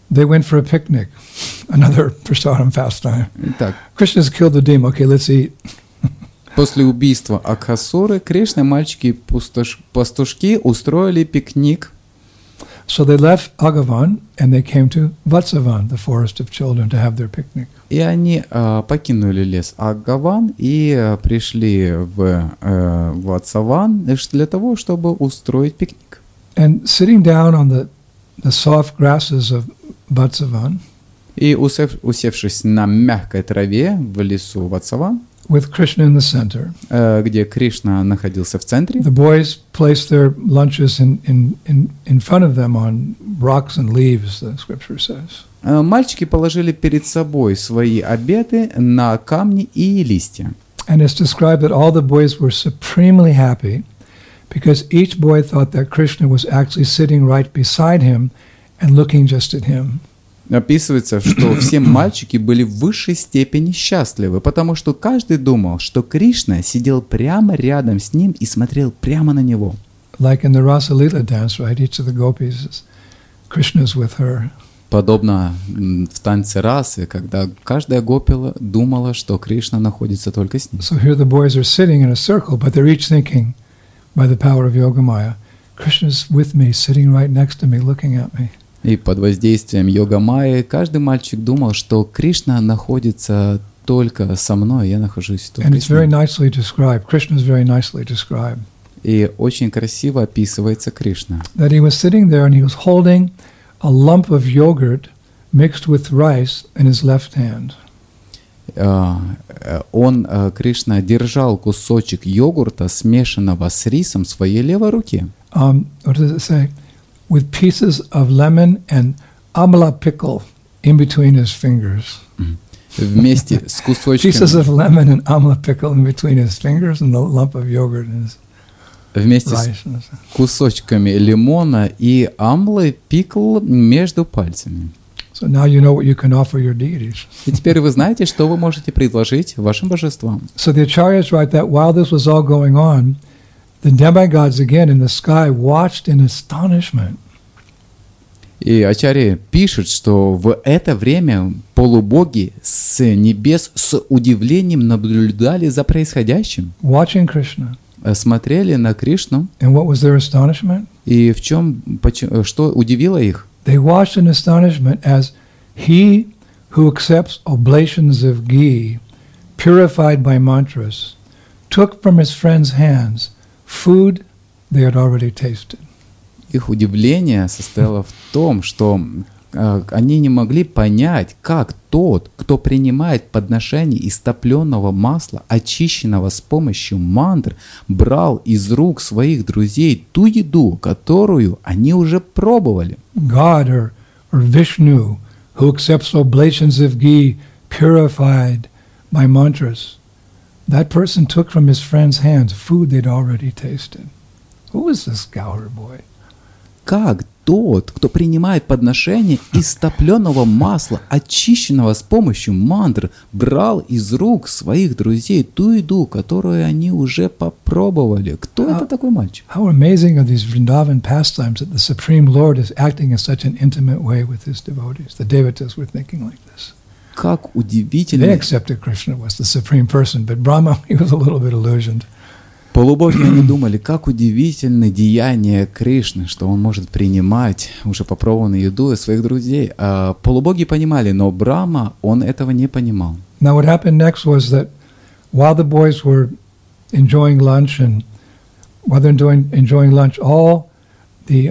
They went for a picnic, another prasadam pastime. Итак, Krishna's killed the demon. Okay, let's eat. после убийства Акхасуры, Кришна, мальчики и пастушки устроили пикник. So they left Agavan and they came to Vatsavan, the forest of children, to have their picnic. И они покинули лес Агаван и пришли в Ватсаван для того, чтобы устроить пикник. And sitting down on the soft grasses of Vatsavan, И усевшись на мягкой траве в лесу Ватсаван, with Krishna in the center, где Кришна находился в центре, the boys placed their lunches in front of them on rocks and leaves, the scripture says. мальчики положили перед собой свои обеды на камни и листья. And it's described that all the boys were supremely happy because each boy thought that Krishna was actually sitting right beside him and looking just at him. Описывается, что все мальчики были в высшей степени счастливы, потому что каждый думал, что Кришна сидел прямо рядом с ним и смотрел прямо на него. Like in the Rasa Leela dance, right? Each of the gopis, Krishna's with her. Подобно в танце расы, когда каждая гопила думала, что Кришна находится только с ним. So here the boys are sitting in a circle, but they're each thinking, by the power of Yogamaya, Krishna's with me, sitting right next to me, looking at me. И под воздействием йога-майи каждый мальчик думал, что Кришна находится только со мной, я нахожусь только And it's с ним. very nicely described. Krishna is very nicely described. И очень красиво описывается Кришна. That he was sitting there and he was holding a lump of yogurt mixed with rice in his left hand. Кришна держал кусочек йогурта, смешанного с рисом, в своей левой руке. What does it say? With pieces of lemon and amla pickle in between his fingers. Вместе с Pieces of кусочками, lemon and amla pickle in between his fingers and the lump of yogurt in his вместе с rice. кусочками лимона и амлы пикл между пальцами. So now you know what you can offer your deities. И теперь вы знаете, что вы можете предложить вашим божествам. So the acharyas write that while this was all going on, the demigods again in the sky watched in astonishment. И Ачарья пишет, что в это время полубоги с небес с удивлением наблюдали за происходящим, Watching Krishna. смотрели на Кришну, And what was their astonishment? и что удивило их? They watched in astonishment as he who accepts oblations of ghee, purified by mantras, took from his friend's hands food they had already tasted. Их удивление состояло в том, что они не могли понять, как тот, кто принимает подношение истопленного масла, очищенного с помощью мантр, брал из рук своих друзей ту еду, которую они уже пробовали. God or Vishnu who accepts oblations of ghee, purified by mantras, that person took from his friend's hands food they'd already tasted. Who is this Gaur boy? Как тот, кто принимает подношение истопленного масла, очищенного с помощью мантр, брал из рук своих друзей ту еду, которую они уже попробовали? Кто это такой мальчик? How amazing are these Vrindavan pastimes that the Supreme Lord is acting in such an intimate way with his devotees. The devatas were thinking like this. Как They удивительно. accepted Krishna was the supreme person, but Brahma, he was a little bit illusioned. Полубоги они думали, как удивительны деяния Кришны, что он может принимать уже попробованную еду из своих друзей. А полубоги понимали, но Брахма, он этого не понимал. Now what happened next was that while the boys were enjoying lunch, and while they're enjoying lunch, all the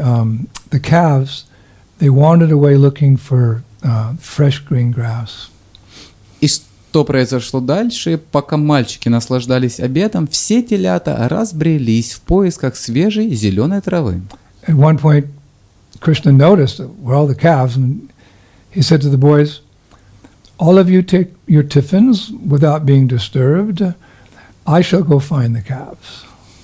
calves, they wandered away looking for fresh green grass. И что произошло дальше? Пока мальчики наслаждались обедом, все телята разбрелись в поисках свежей зеленой травы. At one point, Krishna noticed where all the calves, and he said to the boys, "All of you take your tiffins without being disturbed. I shall go find the calves."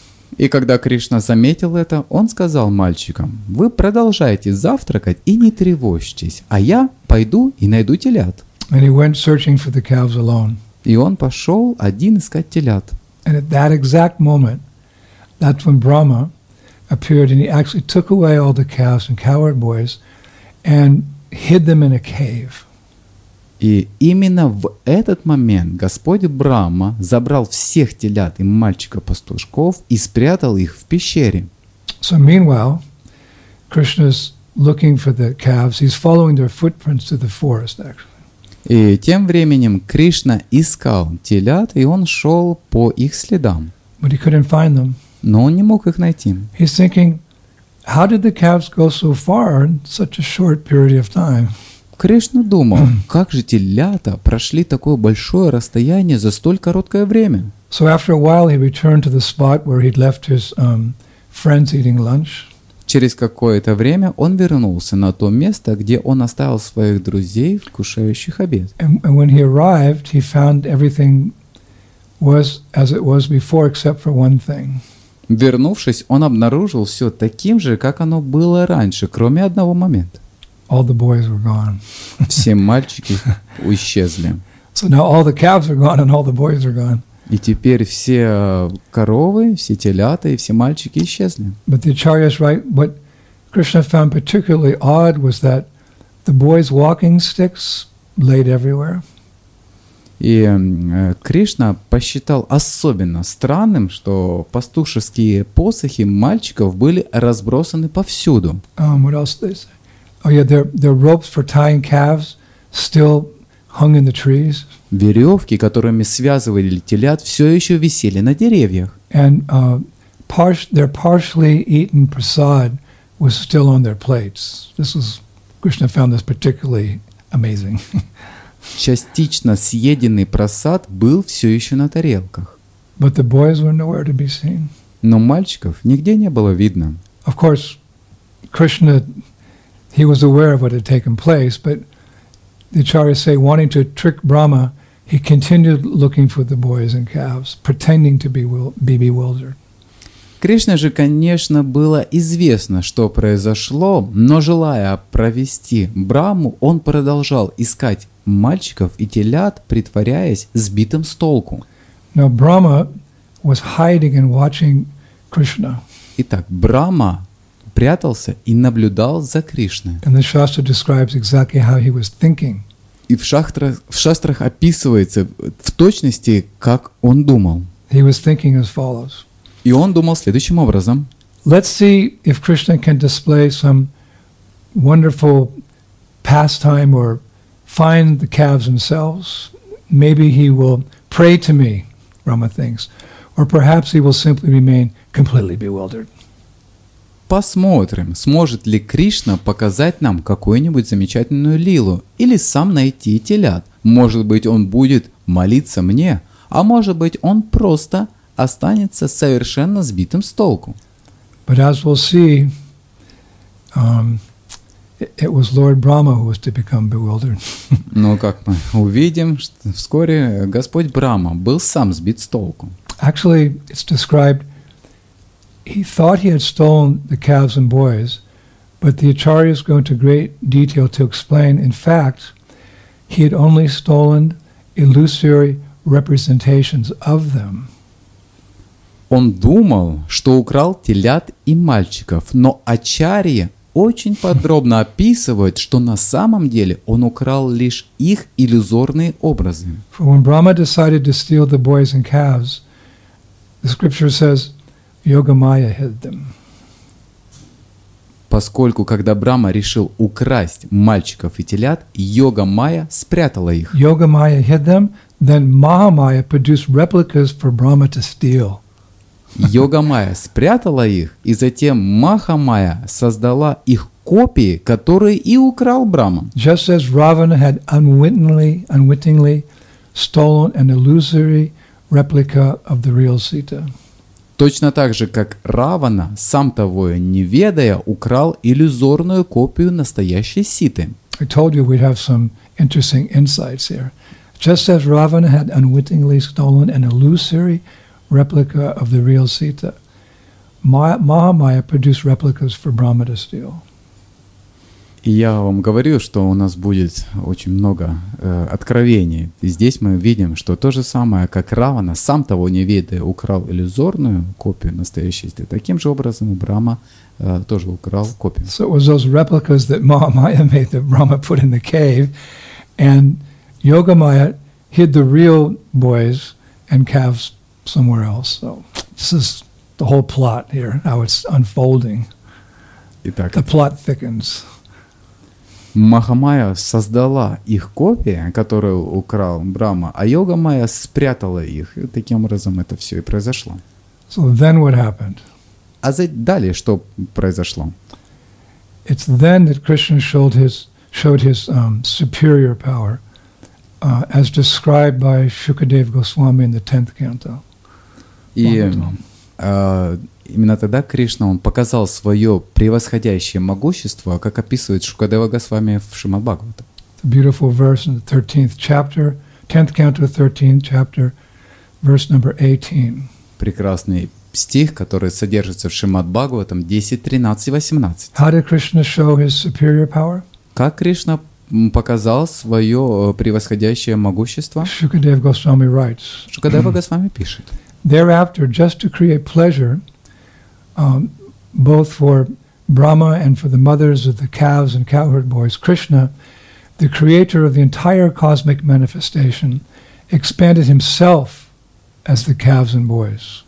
И когда Кришна заметил это, он сказал мальчикам: «Вы продолжайте завтракать и не тревожьтесь, а я пойду и найду телят». And he went searching for the calves alone. И он пошел один искать телят. And at that exact moment, that's when Brahma appeared, and he actually took away all the calves and cowherd boys, and hid them in a cave. И именно в этот момент Господь Брахма забрал всех телят и мальчиков-пастушков и спрятал их в пещере. So meanwhile, Krishna's looking for the calves. He's following their footprints to the forest, actually. И тем временем Кришна искал телят, и он шел по их следам. But he couldn't find them. Но он не мог их найти. He's thinking, how did the calves go so far in such a short period of time? Кришна думал, как же телята прошли такое большое расстояние за столь короткое время. So after a while, he returned to the spot where he'd left his friends eating lunch. Через какое-то время он вернулся на то место, где он оставил своих друзей, вкушающих обед. And when he arrived, he found everything was as it was before, except for one thing. Вернувшись, он обнаружил все таким же, как оно было раньше, кроме одного момента. All the boys were gone. Все мальчики исчезли. So now all the calves are gone and all the boys are gone. И теперь все коровы, все телята и все мальчики исчезли. But the Acharyas write, what Krishna found particularly odd was that the boys' walking sticks laid everywhere. И Кришна посчитал особенно странным, что пастушеские посохи мальчиков были разбросаны повсюду. What else did they say? Oh yeah, their ropes for tying calves still hung in the trees. Веревки, которыми связывали телят, все еще висели на деревьях. And their partially eaten prasad was still on their plates. Krishna found this particularly amazing. Частично съеденный прасад был все еще на тарелках. But the boys were nowhere to be seen. Но мальчиков нигде не было видно. Of course, Krishna, he was aware of what had taken place, but the Acharyas say, wanting to trick Brahma, he continued looking for the boys and calves, pretending to be bewildered. Кришне же, конечно, было известно, что произошло, но желая провести Брахму, он продолжал искать мальчиков и телят, притворяясь сбитым с толку. Now Brahma was hiding and watching Krishna. Итак, Брахма прятался и наблюдал за Кришной. And the Shastra describes exactly how he was thinking. И в шастрах описывается в точности, как он думал. He was thinking as follows. И он думал следующим образом. Let's see if Krishna can display some wonderful pastime or find the calves themselves. Maybe he will pray to me, Brahma thinks. Or perhaps he will simply remain completely bewildered. Посмотрим, сможет ли Кришна показать нам какую-нибудь замечательную лилу или сам найти телят. Может быть, он будет молиться мне, а может быть, он просто останется совершенно сбитым с толку. But as we'll see, it was Lord Brahma who was to become bewildered. Но как мы увидим, что вскоре Господь Брахма был сам сбит с толку. Actually, it's described, he thought he had stolen the calves and boys, but the Acharyas go into great detail to explain, in fact, he had only stolen illusory representations of them. Он думал, что украл телят и мальчиков, но ачарьи очень подробно описывают, что на самом деле он украл лишь их иллюзорные образы. For when Brahma decided to steal the boys and calves, the scripture says, Yogamaya hid them. Поскольку, когда Брахма решил украсть мальчиков и телят, Йога-майя спрятала их. Yogamaya hid them, then Mahamaya produced replicas for Brahma to steal. Йога-майя спрятала их, и затем Маха-майя создала их копии, которые и украл Брахма. Just as Ravana had unwittingly stolen an illusory replica of the real Sita. Точно так же, как Равана, сам того не ведая, украл иллюзорную копию настоящей Ситы. I told you we'd have some interesting insights here. Just as Ravana had unwittingly stolen an illusory replica of the real Sita, Mahamaya produced replicas for Brahma to steal. И я вам говорил, что у нас будет очень много откровений. И здесь мы видим, что то же самое, как Равана, сам того не ведая, украл иллюзорную копию настоящей истины. Таким же образом Брама тоже украл копию. So it was those replicas that Mahamaya made that Brahma put in the cave, and Yogamaya hid the real boys and calves somewhere else. So this is the whole plot here, how it's unfolding. Итак, The plot thickens. Махамая создала их копии, которые украл Брахма, а Йога-майя спрятала их. И таким образом это все и произошло. So then what happened? А далее что произошло? It's then that Krishna showed his superior power, as described by Shukadeva Goswami in the 10th canto. И именно тогда Кришна, он показал свое превосходящее могущество, как описывает Шукадева Госвами в Шримад Бхагаватам. Beautiful verse in the 13th chapter, 10th canto, 13th chapter, verse number 18. Прекрасный стих, который содержится в Шримад Бхагаватам 10, 13 и 18. How did Krishna show his superior power? Как Кришна показал свое превосходящее могущество? Shukadeva Goswami writes, Шукадева Госвами пишет. Thereafter, just to create pleasure, both for Brahma and for the mothers of the calves and cowherd boys, Krishna, the creator of the entire cosmic manifestation, expanded himself as the calves and boys.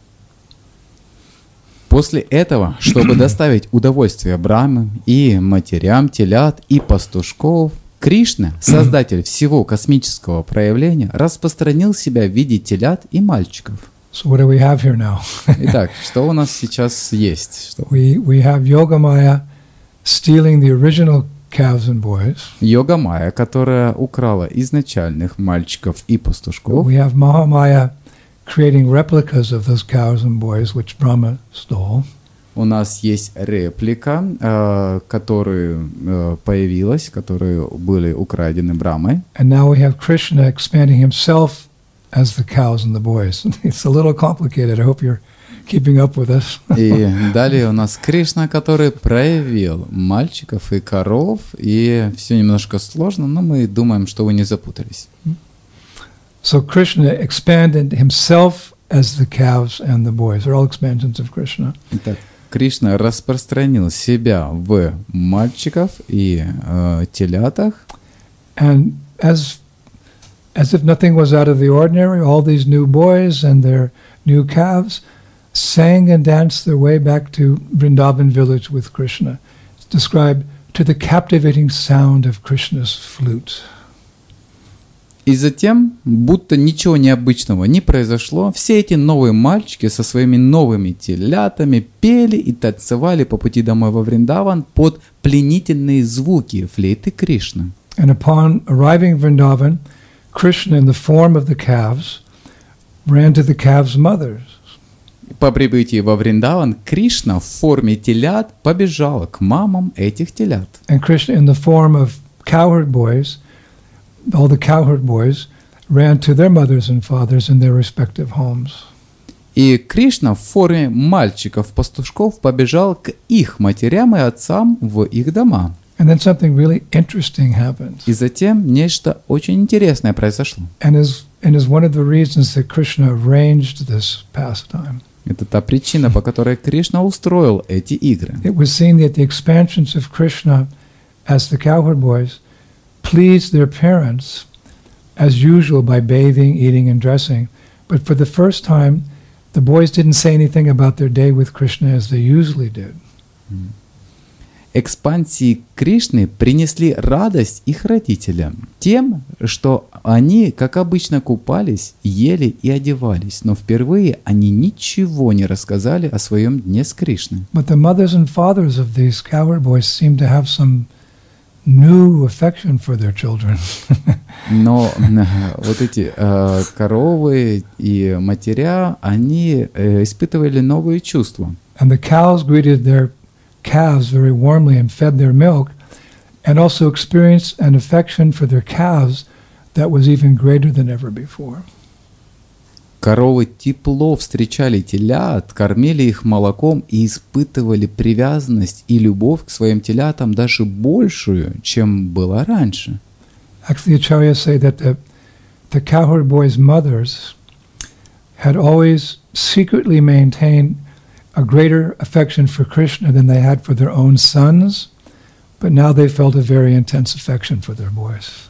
После этого, чтобы доставить удовольствие Брахме и матерям, телят и пастушков, Кришна, создатель всего космического проявления, распространил себя в виде телят и мальчиков. So what do we have here now? Итак, что у нас сейчас есть? We have Yogamaya stealing the original calves and boys. Йога-майя, которая украла изначальных мальчиков и пастушков. We have Mahamaya creating replicas of those cows and boys, which Brahma stole. У нас есть реплика, которая появилась, которые были украдены Брахмой. And now we have Krishna expanding himself as the cows and the boys. It's a little complicated. I hope you're keeping up with us. И далее у нас Кришна, который проявил мальчиков и коров, и все немножко сложно, но мы думаем, что вы не запутались. So Krishna expanded himself as the calves and the boys. They're all expansions of Krishna. Итак, Кришна распространил себя в мальчиков и телятах. And as if nothing was out of the ordinary, all these new boys and their new calves sang and danced their way back to Vrindavan village with Krishna. It's described to the captivating sound of Krishna's flute. И затем, будто ничего необычного не произошло, все эти новые мальчики со своими новыми телятами пели и танцевали по пути домой во Вриндаван под пленительные звуки флейты Кришны. And upon arriving in Vrindavan, Krishna, in the form of the calves, ran to the calves' mothers. По прибытии во Вриндаван Кришна в форме телят побежал к мамам этих телят. And Krishna, in the form of cowherd boys, all the cowherd boys ran to their mothers and fathers in their respective homes. И Кришна в форме мальчиков-пастушков побежал к их матерям и отцам в их дома. And then something really interesting happened. И затем нечто очень интересное произошло. And is one of the reasons that Krishna arranged this pastime. Это та причина, по которой Кришна устроил эти игры. It was seen that the expansions of Krishna as the cowherd boys pleased their parents as usual by bathing, eating, and dressing. But for the first time, the boys didn't say anything about their day with Krishna as they usually did. Экспансии Кришны принесли радость их родителям тем, что они, как обычно, купались, ели и одевались, но впервые они ничего не рассказали о своем дне с Кришной. But the mothers and fathers of these cowherd boys seemed to have some new affection for their children. Но вот эти коровы и матеря, они испытывали новые чувства. And the cows greeted their calves very warmly and fed their milk, and also experienced an affection for their calves that was even greater than ever before. Коровы тепло встречали телят, кормили их молоком и испытывали привязанность и любовь к своим телятам даже большую, чем была раньше. Actually, Acharyas say that the cowherd boys' mothers had always secretly maintained a greater affection for Krishna than they had for their own sons, but now they felt a very intense affection for their boys.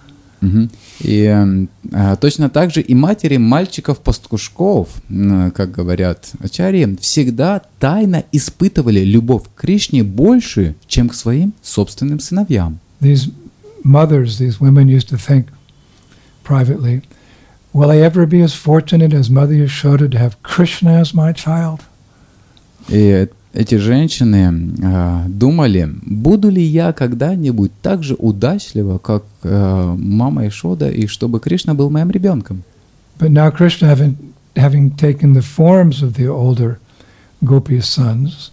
И точно так же и матери мальчиков-пастушков, как говорят ачарьи, всегда тайно испытывали любовь к Кришне большую, чем к своим собственным сыновьям. These mothers, these women used to think privately, will I ever be as fortunate as Mother Yashoda to have Krishna as my child? И эти женщины думали, буду ли я когда-нибудь так же удачлива, как мама Ишода, и чтобы Кришна был моим ребенком. But now Krishna, having taken the forms of the older gopi sons,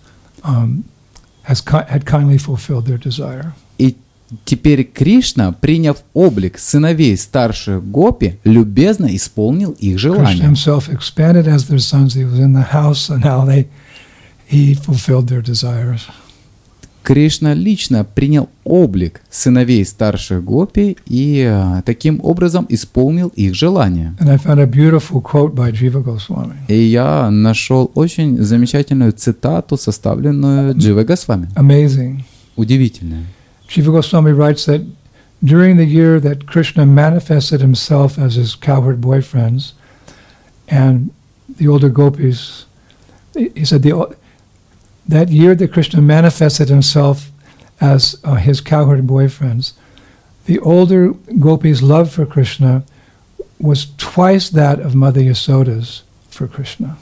had kindly fulfilled their desire. И теперь Кришна, приняв облик сыновей старших гопи, любезно исполнил их Krishna желания. himself expanded as their sons. He was in the house, and now he fulfilled their desires. Кришна лично принял облик сыновей старших гопи и таким образом исполнил их желания. And I found a beautiful quote by Jiva Goswami. И я нашел очень замечательную цитату, составленную Дживой Госвами. Amazing. Удивительная. Jiva Goswami writes that during the year that Krishna manifested himself as his cowherd boyfriends and the older gopis, he said that year that Krishna manifested himself as his cowherd boyfriends, the older gopis' love for Krishna was twice that of Mother Yasoda's for Krishna.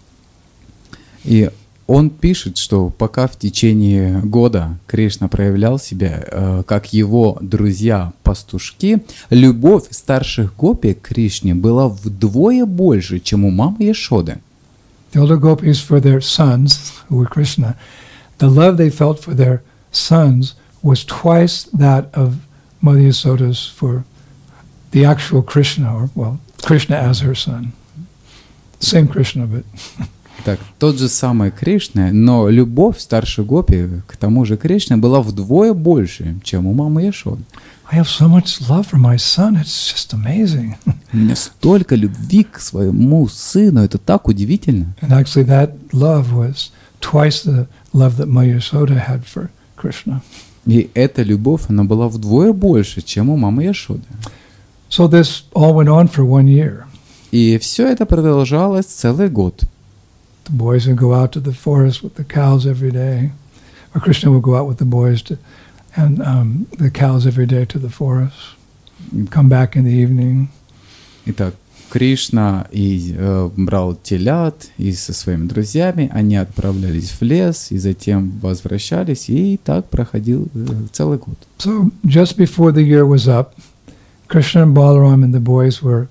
И он пишет, что пока в течение года Кришна проявлял себя как его друзья-пастушки, любовь старших гопи к Кришне была вдвое больше, чем у мамы Яшоды. The older gopis for their sons, who were Krishna, the love they felt for their sons was twice that of Mother Yasoda's for the actual Krishna, or, well, Krishna as her son. Same Krishna, but... Так, тот же самый Кришна, но любовь старшей гопи к тому же Кришне была вдвое больше, чем у мамы Яшоды. I have so much love for my son, it's just amazing. У меня столько любви к своему сыну, это так удивительно. And actually that love was twice the love that Mother Yasoda had for Krishna. И эта любовь, она была вдвое больше, чем у мамы Яшоды. So this all went on for 1 year. И все это продолжалось целый год. The boys would go out to the forest with the cows every day, or Krishna would go out with the boys and the cows every day to the forest, come back in the evening. Итак, Кришна брал телят и со своими друзьями, они отправлялись в лес и затем возвращались, и так проходил целый год. So just before the year was up, Krishna and Balaram and the boys were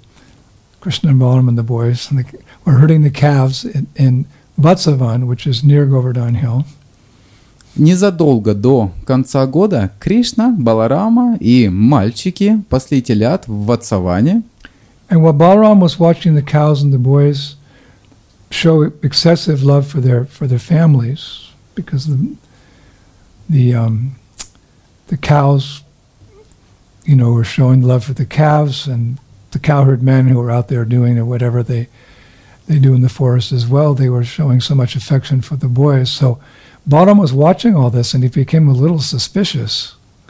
herding the calves in Vatsavan, which is near Govardhan Hill. Незадолго до конца года Кришна, Баларама и мальчики пасли телят в Ватсаване. And while Balaram was watching the cows and the boys show excessive love for their families, because the cows, were showing love for the calves, and the cowherd men who were out there doing whatever they do in the forest as well, they were showing so much affection for the boys. So Balaram was watching all this, and he became a little suspicious.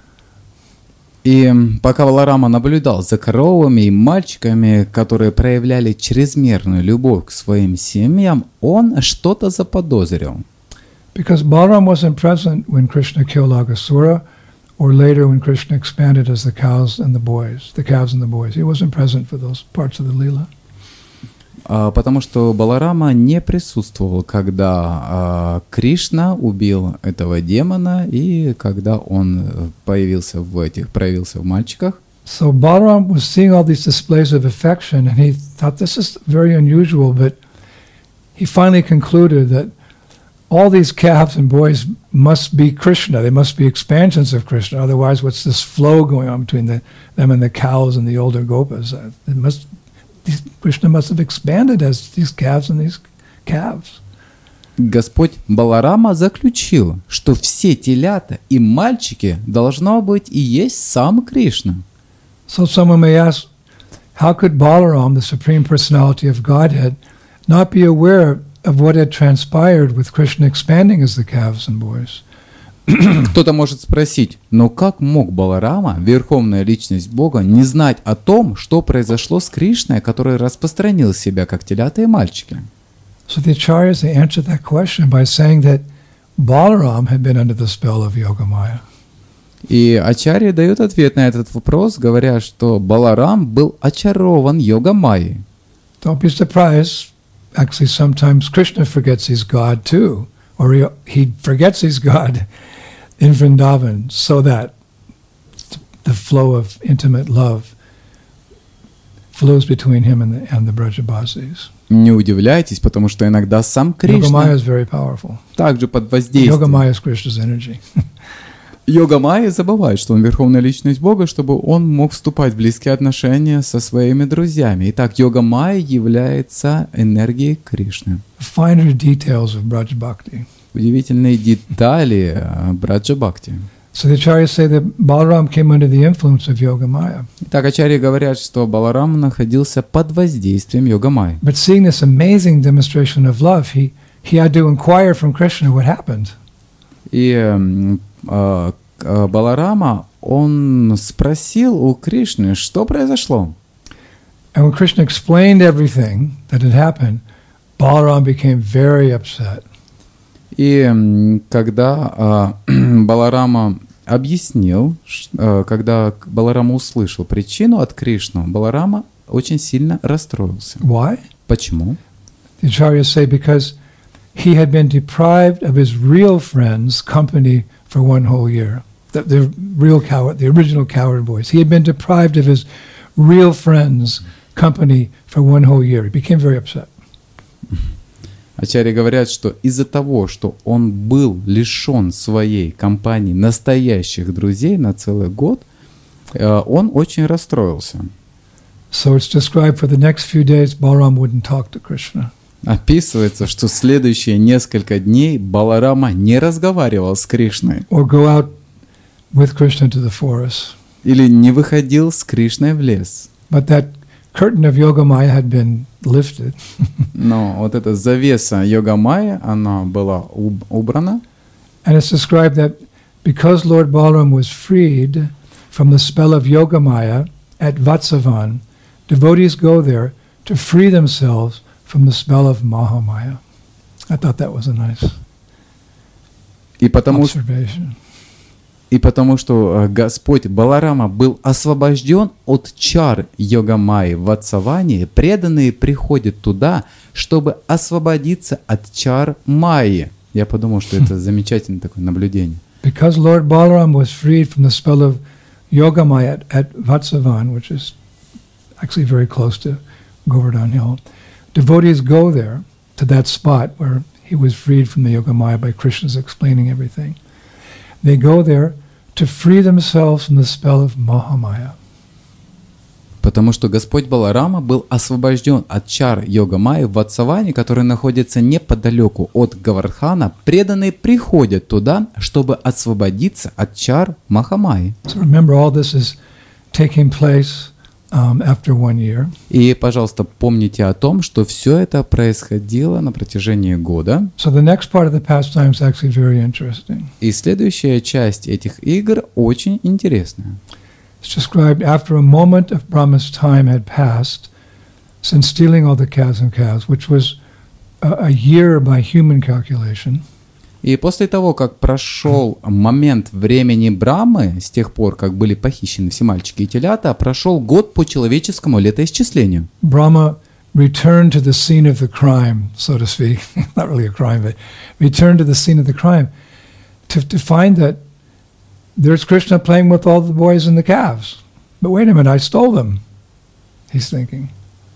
И пока Баларама наблюдал за коровами и мальчиками, которые проявляли чрезмерную любовь к своим семьям, он что-то заподозрил. Because Balaram wasn't present when Krishna killed Aghasura, or later when Krishna expanded as the calves and the boys. He wasn't present for those parts of the Leela. Потому что Баларама не присутствовал, когда Кришна убил этого демона и когда он проявился в мальчиках. So Balaram was seeing all these displays of affection, and he thought this is very unusual, but he finally concluded that all these calves and boys must be Krishna. They must be expansions of Krishna. Otherwise, what's this flow going on between them and the cows and the older gopas? Krishna must have expanded as these calves and these calves. Господь Баларама заключил, что все телята и мальчики должно быть и есть сам Кришна. So someone may ask, how could Balaram, the Supreme Personality of Godhead, not be aware of what had transpired with Krishna expanding as the calves and boys? Кто-то может спросить, но как мог Баларама, верховная личность Бога, не знать о том, что произошло с Кришной, который распространил себя как телята и мальчики? So the acharyas, they answered that question by saying that Balaram had been under the spell of Yogamaya. И ачарья дают ответ на этот вопрос, говоря, что Баларам был очарован Йога-майей. Don't be surprised. Actually, sometimes Krishna forgets he's God too, or he forgets he's God in Vrindavan, so that the flow of intimate love flows between him and the Brajabasis. Не удивляйтесь, потому что иногда сам Кришна Yogamaya is very powerful. также под воздействием. Yogamaya is Krishna's energy. Йога-майя забывает, что он верховная личность Бога, чтобы он мог вступать в близкие отношения со своими друзьями. Итак, йога-майя является энергией Кришны. Finer details of Braja Bhakti. Удивительные детали Браджа-бхакти. So the acharyas say that Balaram came under the influence of Yogamaya. Итак, ачарьи говорят, что Баларам находился под воздействием йога-майи. But seeing this amazing demonstration of love, he had to inquire from Krishna what happened. И Баларама, он спросил у Кришны, что произошло. And when Krishna explained everything that had happened, Balaram became very upset. И когда Баларама объяснил, когда Баларама услышал причину от Кришны, Баларама очень сильно расстроился. Why? Почему? The acharyas say because he had been deprived of his real friends' company for 1 whole year. The real coward, the original coward boys. He had been deprived of his real friends' company for 1 whole year. He became very upset. Ачарьи говорят, что из-за того, что он был лишен своей компании настоящих друзей на целый год, он очень расстроился. So it's described for the next few days, Balaram wouldn't talk to Krishna. Описывается, что следующие несколько дней Баларама не разговаривал с Кришной. Or go out with Krishna to the forest. Или не выходил с Кришной в лес. But that curtain of Yogamaya had been lifted. Но вот эта завеса Йога-майя, она была убрана. And it's described that because Lord Balaram was freed from the spell of Yogamaya at Vatsavan, devotees go there to free themselves from the spell of Mahamaya. I thought that was a nice observation. И потому что Господь Баларама был освобожден от чар Йога-майи в Ватсаване, преданные приходят туда, чтобы освободиться от чар Майи. Я подумал, что это замечательное такое наблюдение. Because Lord Balaram was freed from the spell of Yogamaya at Vatsavan, which is actually very close to Govardhan Hill, devotees go there to that spot where he was freed from the Yogamaya by Krishna's explaining everything. They go there to free themselves from the spell of Mahamaya. Потому что Господь Баларама был освобожден от чар Йога-майи в Ватсаване, который находится неподалеку от Гавардхана. Преданные приходят туда, чтобы освободиться от чар Махамайи. So remember, all this is taking place after 1 year. И, пожалуйста, помните о том, что все это происходило на протяжении года. So the next part of the pastime is actually very interesting. И следующая часть этих игр очень интересная. It's described after a moment of Brahma's time had passed since stealing all the calves and calves, which was a year by human calculation. И после того, как прошел момент времени Брамы, с тех пор, как были похищены все мальчики и телята, прошел год по человеческому летоисчислению. Brahma returned to the scene of the crime, so to speak. Not really a crime, but returned to the scene of the crime to find that there's Krishna playing with all the boys and the calves. But wait a minute, I stole them, he's thinking.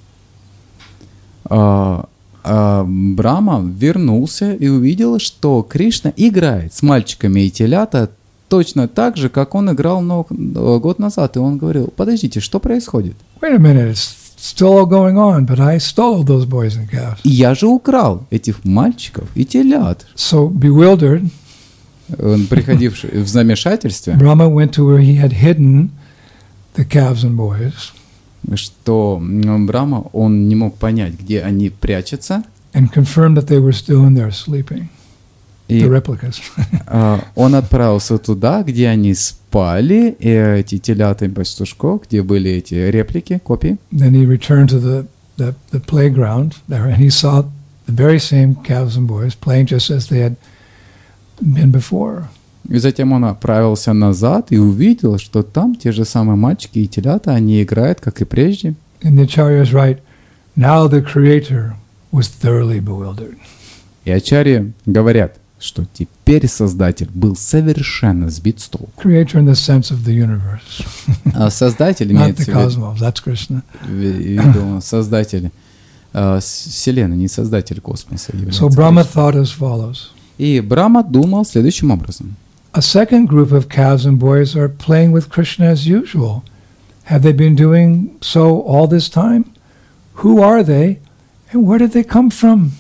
Брама вернулся и увидел, что Кришна играет с мальчиками и телята точно так же, как он играл год назад. И он говорил, подождите, что происходит? Wait a minute, it's still all going on, but I stole those boys and calves. И я же украл этих мальчиков и телят. So bewildered, Он, приходивший в замешательстве, Brahma went to where he had hidden the calves and boys что Брахма, он не мог понять, где они прячутся, and confirmed that they were still in there sleeping, и the replicas. он отправился туда, где они спали, и эти телята и пастушков, где были эти реплики, копии. Then he returned to the playground there, and he saw the very same calves and boys playing just as they had been before. И затем он отправился назад и увидел, что там те же самые мальчики и телята, они играют, как и прежде. And the Acharyas write, now the Creator was thoroughly bewildered. И ачарьи говорят, что теперь Создатель был совершенно сбит с толку. Creator in the sense of the universe, А Создатель not имеется the cosmos. That's Krishna. в виду Создатель Вселенной, не Создатель космоса. So Brahma thought as follows. И Брахма думал следующим образом. A second group of calves and boys are playing with Krishna as usual. Have they been doing so all this time? Who are they, and where did they come from?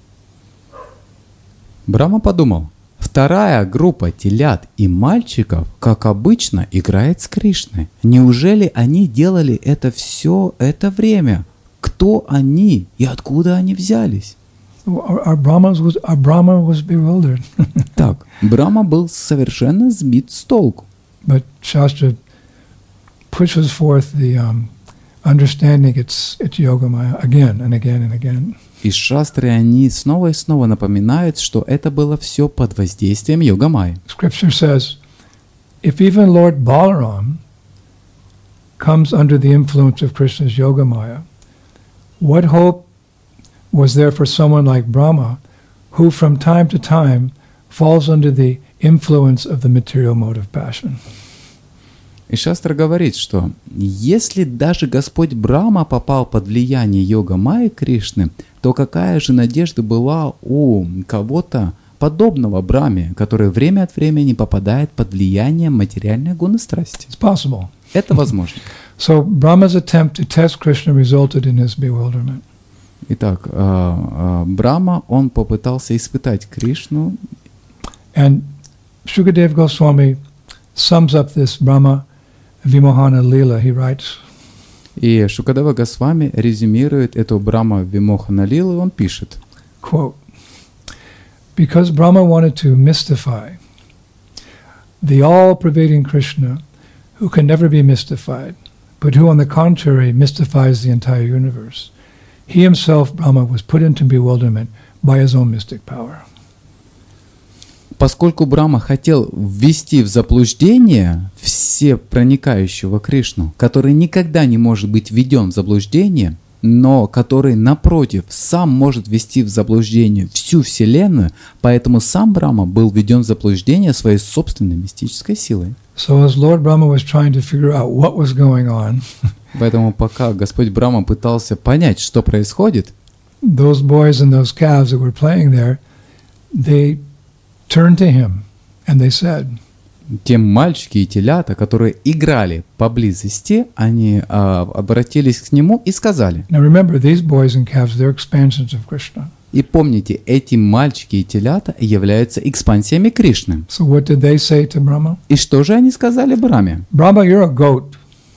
Брахма подумал, вторая группа телят и мальчиков, как обычно, играет с Кришной. Неужели они делали это все это время? Кто они и откуда они взялись? Our Brahma was bewildered. Так, Брахма был совершенно сбит с толку. But Shastra pushes forth the understanding it's Yogamaya again and again and again. И шастры, они снова и снова напоминают, что это было все под воздействием Йога-майи. Scripture says, if even Lord Balaram comes under the influence of Krishna's Yogamaya, what hope was there for someone like Brahma, who from time to time falls under the influence of the material mode of passion? И Шастра говорит, что если даже Господь Брахма попал под влияние Йога-майи Кришны, то какая же надежда была у кого-то подобного Брахме, который время от времени попадает под влияние материальной гуны страсти? It's possible. Это возможно. So Brahma's attempt to test Krishna resulted in his bewilderment. Итак, Брахма, он попытался испытать Кришну. And Shukadev Goswami sums up this Brahma Vimohana Lila. He writes, И Шукадева Госвами резюмирует эту Брахма Вимохана Лилу, и он пишет, quote, because Brahma wanted to mystify the all-pervading Krishna, who can never be mystified, but who, on the contrary, mystifies the entire universe, he himself, Brahma, was put into bewilderment by his own mystic power. Поскольку Брахма хотел ввести в заблуждение всепроникающего Кришну, который никогда не может быть введен в заблуждение, но который, напротив, сам может ввести в заблуждение всю Вселенную, поэтому сам Брахма был введен в заблуждение своей собственной мистической силой. So as Lord Brahma was trying to figure out what was going on, Поэтому пока Господь Брахма пытался понять, что происходит, those boys and those calves that were playing there, they turned to him and they said, те мальчики и телята, которые играли поблизости, они обратились к нему и сказали. now remember, these boys and calves, they're expansions of Krishna. И помните, эти мальчики и телята являются экспансиями Кришны. So what did they say to Brahma? И что же они сказали Брахме? Brahma, you're a goat.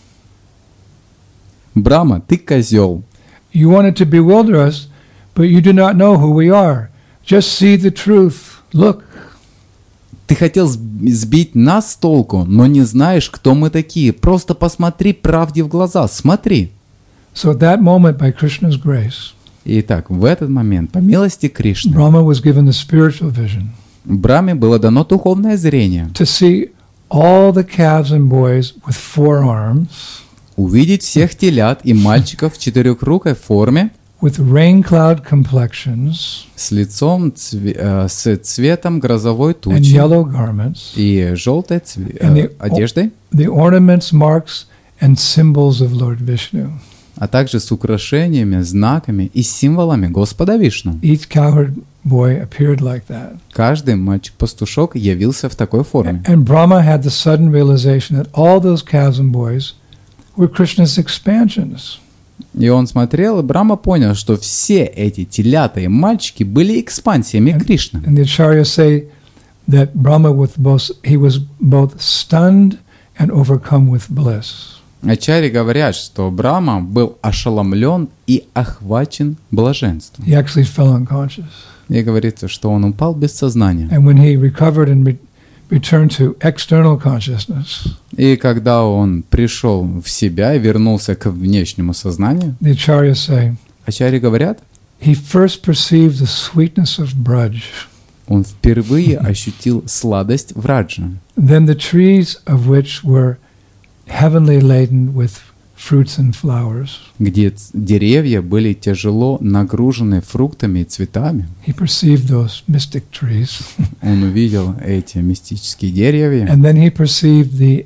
Брахма, ты козел. You wanted to bewilder us, but you do not know who we are. Just see the truth. Look. Ты хотел сбить нас с толку, но не знаешь, кто мы такие. Просто посмотри правде в глаза. Смотри. So at that moment, by Krishna's grace, Итак, в этот момент, по милости Кришны, Brahma was given the spiritual vision Брахме было дано духовное зрение. to see all the calves and boys with 4 arms, Увидеть всех телят и мальчиков в четырехрукой форме, with rain cloud complexions с лицом, с цветом грозовой and тучи yellow garments, и желтой одеждой, the ornaments, marks, and symbols of Lord Vishnu. а также с украшениями, знаками и символами Господа Вишну. Each cowherd boy appeared like that. Каждый мальчик-пастушок явился в такой форме. And Brahma had the sudden realization that all those calves and boys were Krishna's expansions. И он смотрел, и Брахма понял, что все эти телята и мальчики были экспансиями Кришны. And the Acharyas say that Brahma he was both stunned and overcome with bliss. Ачарьи говорят, что Брахма был ошеломлен и охвачен блаженством. He actually fell unconscious. И говорится, что он упал без сознания. And when he recovered and returned to external consciousness, И когда он пришел в себя и вернулся к внешнему сознанию, the Acharyas say, ачарьи говорят, he first perceived the sweetness of Braj. он впервые ощутил сладость Враджа. Then the trees of which were heavenly laden with fruits and flowers. Где деревья были тяжело нагружены фруктами и цветами. He perceived those mystic trees. Он увидел эти мистические деревья. And then he perceived the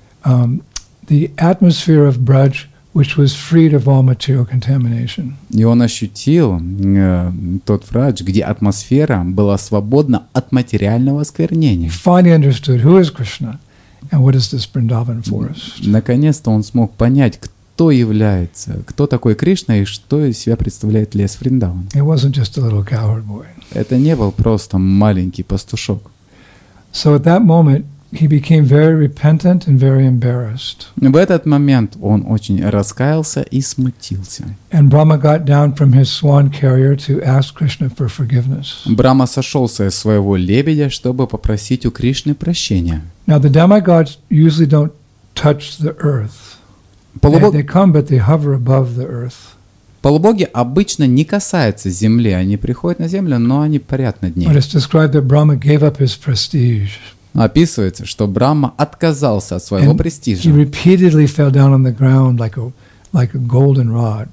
atmosphere of Braj, which was freed of all material contamination. И он ощутил тот Врадж, где атмосфера была свободна от материального осквернения. He finally understood who is Krishna and what is this Vrindavan forest. Наконец-то он смог понять, кто является, кто такой Кришна и что из себя представляет лес Вриндаван. It wasn't just a little cowherd boy. Это не был просто маленький пастушок. So at that moment, he became very repentant and very embarrassed. В этот момент он очень раскаялся и смутился. And Brahma got down from his swan carrier to ask Krishna for forgiveness. Брахма сошелся из своего лебедя, чтобы попросить у Кришны прощения. Now the demigods usually don't touch the earth. They come, but they hover above the earth. Полубоги обычно не касаются земли, они приходят на землю, но они парят над ней. But it's described that Brahma gave up his prestige. Описывается, что Брахма отказался от своего He престижа. repeatedly fell down on the ground like a golden rod.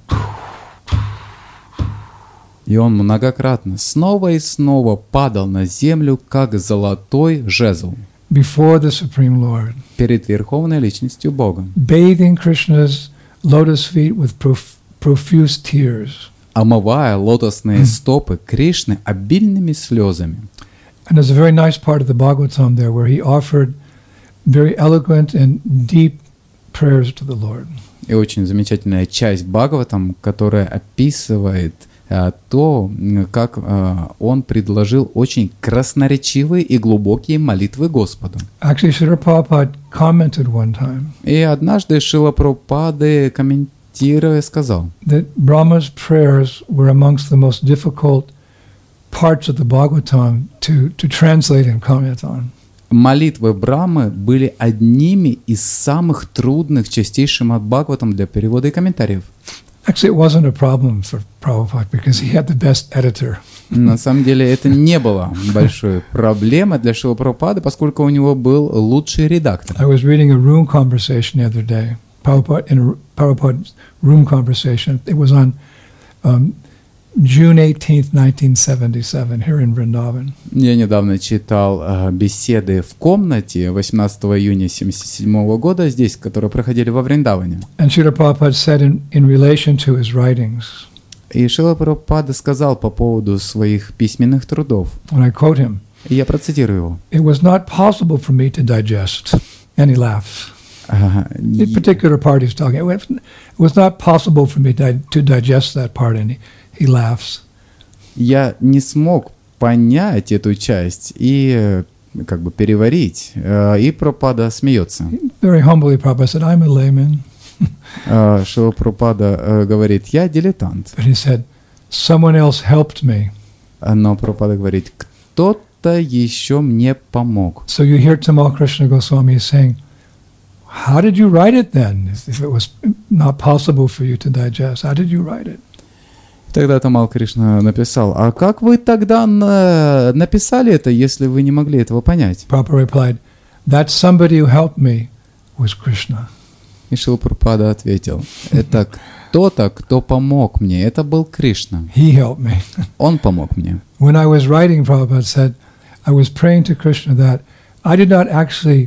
И он многократно снова и снова падал на землю, как золотой жезл Before the Supreme Lord, перед Верховной Личностью Бога, bathing Krishna's lotus feet with profuse tears. омывая лотосные стопы Кришны обильными слезами. And there's a very nice part of the Bhagavatam there where he offered very eloquent and deep prayers to the Lord. И очень замечательная часть Бхагаватам, которая описывает то, как он предложил очень красноречивые и глубокие молитвы Господу. Actually, Srila Prabhupada commented one time И однажды Шрила Прабхупада, комментируя, сказал, that Brahma's prayers were amongst the most difficult parts of the Bhagavatam to translate and comment on. молитвы Брахмы были одними из самых трудных частей Шримад Бхагаватам для перевода и комментариев. Actually, it wasn't a problem for Prabhupada because he had the best editor. На самом деле это не было большой проблемой для Шрилы Прабхупады, поскольку у него был лучший редактор. I was reading a room conversation the other day, Prabhupada's room conversation. It was on June 18th, 1977, here in Vrindavan. Я недавно читал беседы в комнате 18 июня 1977 года здесь, которые проходили во Вриндаване. And Srila Prabhupada said in relation to his writings, И Шрила Прабхупада сказал по поводу своих письменных трудов, and I quote him, и я процитирую его. "It was not possible for me to digest," and he laughs. The particular part he's talking, it was not possible for me to digest that part, and he laughs. Я не смог понять эту часть и как бы переварить. И Прабхупада смеется. Very humbly, Prabhupada said, "I'm a layman." Шрила Прабхупада говорит, я дилетант. But he said, "Someone else helped me." Но Прабхупада говорит, кто-то еще мне помог. So you hear Tamal Krishna Goswami saying, "How did you write it then? If it was not possible for you to digest, how did you write it?" Тогда Тамал Кришна написал, а как вы тогда написали это, если вы не могли этого понять? Prabhupada replied, "That somebody who helped me was Krishna." И Шрила Прабхупада ответил, это кто-то, кто помог мне, это был Кришна. He helped me. Он помог мне. When I was writing, Prabhupada said, I was praying to Krishna that I did not actually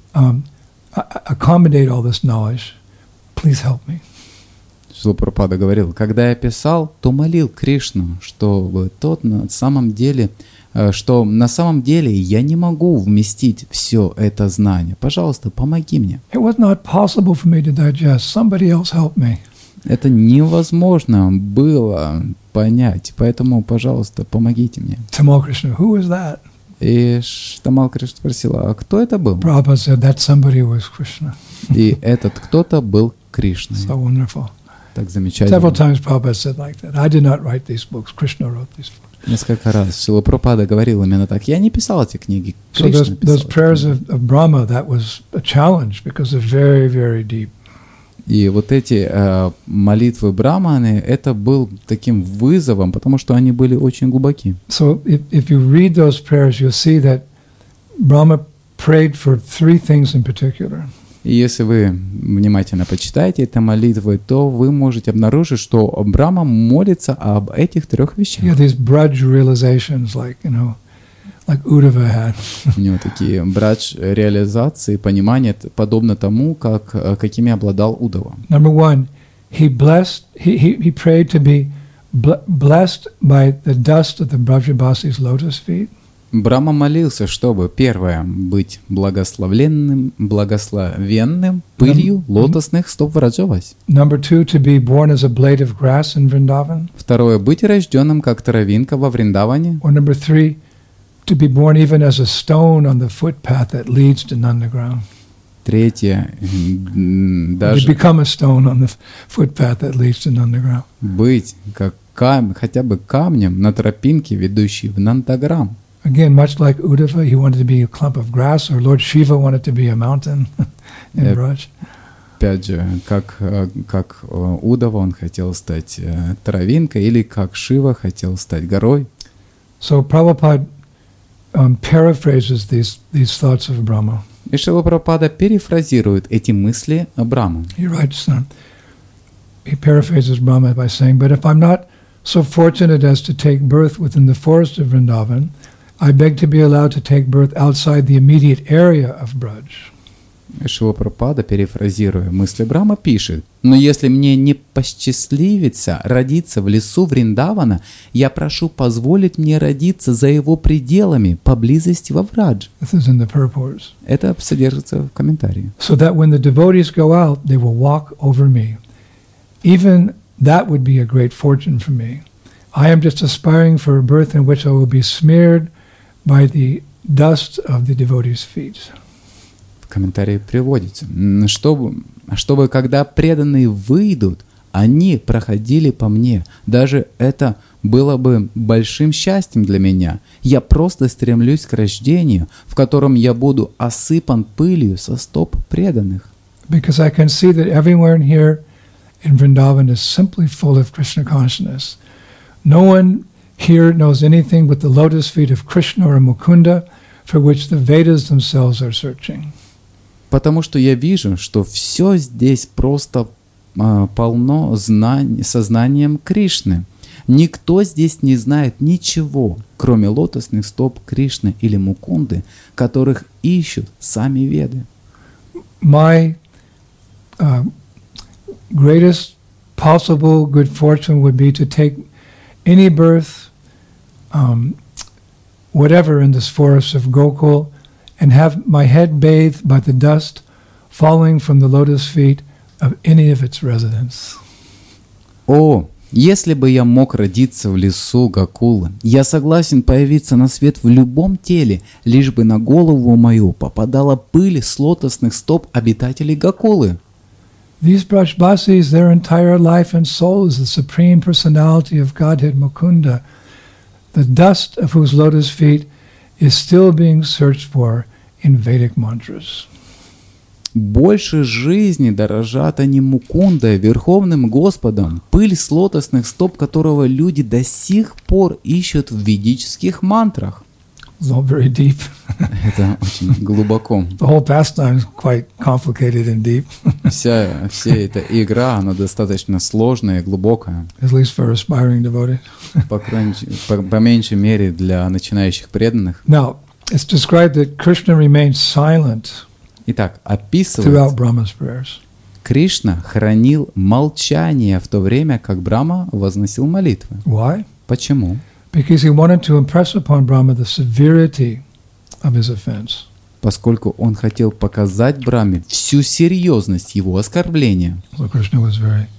accommodate all this knowledge. Please help me. Шрила Прабхупада говорил, когда я писал, то молил Кришну, что тот на самом деле, что на самом деле я не могу вместить все это знание. Пожалуйста, помоги мне. It was not possible for me to digest. Somebody else help me. Это невозможно было понять, поэтому, пожалуйста, помогите мне. Tamal Krishna, who was that? И Тамал Кришна спросила, а кто это был? Prabhupada said that somebody was Krishna. И этот кто-то был Кришной. So wonderful. Так Several замечательно. times Prabhupada said like that. I did not write these books. Krishna wrote these books. Несколько раз Шрила Прабхупада говорил именно так. Я не писал эти книги. So Кришна those писал эти prayers книги. of Brahma, that was a challenge because they're very, very deep. И вот эти молитвы Брахманы, это был таким вызовом, потому что они были очень глубоки. So if you read those prayers, you'll see that Brahma prayed for three things in particular. И если вы внимательно почитаете эти молитвы, то вы можете обнаружить, что Брахма молится об этих трех вещах. You have these Braj realizations, like Uddhava had. У него такие брадж-реализации, понимание, подобно тому, какими обладал Удава. Number one, he prayed to be blessed by the dust of the Brajabasi's lotus feet. Брахма молился, чтобы, первое, быть благословенным пылью лотосных стоп Враджаваси. Number two, to be born as a blade of grass in Vrindavan. Второе, быть рожденным как травинка во Вриндаване. Or number three, to be born even as a stone on the footpath that leads to Nandagram. Третье, To даже become a stone on the footpath that leads to Nandagram. быть как хотя бы камнем на тропинке, ведущей в Нандаграм. Again, much like Uddhava, he wanted to be a clump of grass, or Lord Shiva wanted to be a mountain in Braj. Опять же, как Удава он хотел стать травинкой, или как Шива хотел стать горой. So Prabhupada paraphrases these thoughts of Brahma. И Шрила Прабхупада перефразирует эти мысли Брахмы. He writes, he paraphrases Brahma by saying, "But if I'm not so fortunate as to take birth within the forest of Vrindavan, I beg to be allowed to take birth outside the immediate area of Braj." Шрила Прабхупада, перефразируя мысли Брахмы, пишет: «Но если мне не посчастливится родиться в лесу Вриндавана, я прошу позволить мне родиться за его пределами, поблизости во Врадж». This is in the purports. Это содержится в комментарии. So that when the devotees go out, they will walk over me. Even that would be a great fortune for me. I am just aspiring for a birth in which I will be smeared by the dust of the devotees' feet. В комментарии приводится, чтобы когда преданные выйдут, они проходили по мне. Даже это было бы большим счастьем для меня. Я просто стремлюсь к рождению, в котором я буду осыпан пылью со стоп преданных. Because I can see that everywhere in here in Vrindavan is simply full of Krishna consciousness. No one here knows anything but the lotus feet of Krishna or Mukunda, for which the Vedas themselves are searching. Потому что я вижу, что все здесь просто полно сознанием Кришны. Никто здесь не знает ничего, кроме лотосных стоп Кришны или Мукунды, которых ищут сами Веды. My greatest possible good fortune would be to take any birth, whatever, in this forest of Gokul, and have my head bathed by the dust falling from the lotus feet of any of its residents. О, если бы я мог родиться в лесу Гокулы, я согласен появиться на свет в любом теле, лишь бы на голову мою попадала пыль с лотосных стоп обитателей Гокулы. These Brajbasis, their entire life and soul is the supreme personality of Godhead Mukunda, the dust of whose lotus feet is still being searched for in Vedic mantras. Больше жизни дорожат они Мукундой, Верховным Господом, пыль с лотосных стоп которого люди до сих пор ищут в ведических мантрах. It's all very deep. Это очень глубоко. The whole pastime is quite complicated and deep. Вся эта игра, она достаточно сложная и глубокая. At least for aspiring devotees. По меньшей мере для начинающих преданных. Now, it's described that Krishna remained silent Итак, throughout описывается, Brahma's prayers. Кришна хранил молчание в то время, как Брахма возносил молитвы. Why? Почему? Because he wanted to impress upon Brahma the severity of his offense. Поскольку он хотел показать Брахме всю серьезность его оскорбления. So Krishna was very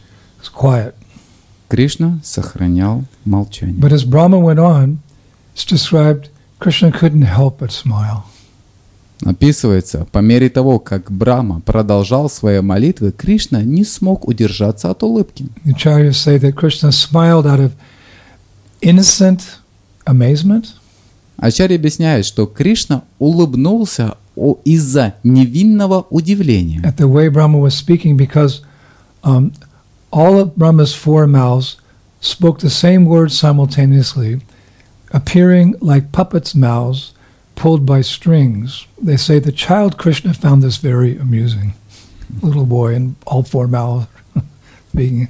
was quiet. Кришна сохранял молчание. But as Brahma went on, it's described Krishna couldn't help but smile. Описывается, по мере того, как Брахма продолжал свои молитвы, Кришна не смог удержаться от улыбки. The acharyas say that Krishna smiled out of innocent amazement, Ачарья объясняет, что Кришна улыбнулся из-за невинного удивления. at the way Brahma was speaking, because all of Brahma's four mouths spoke the same words simultaneously, appearing like puppets' mouths pulled by strings. They say the child Krishna found this very amusing. Little boy and all four mouths speaking.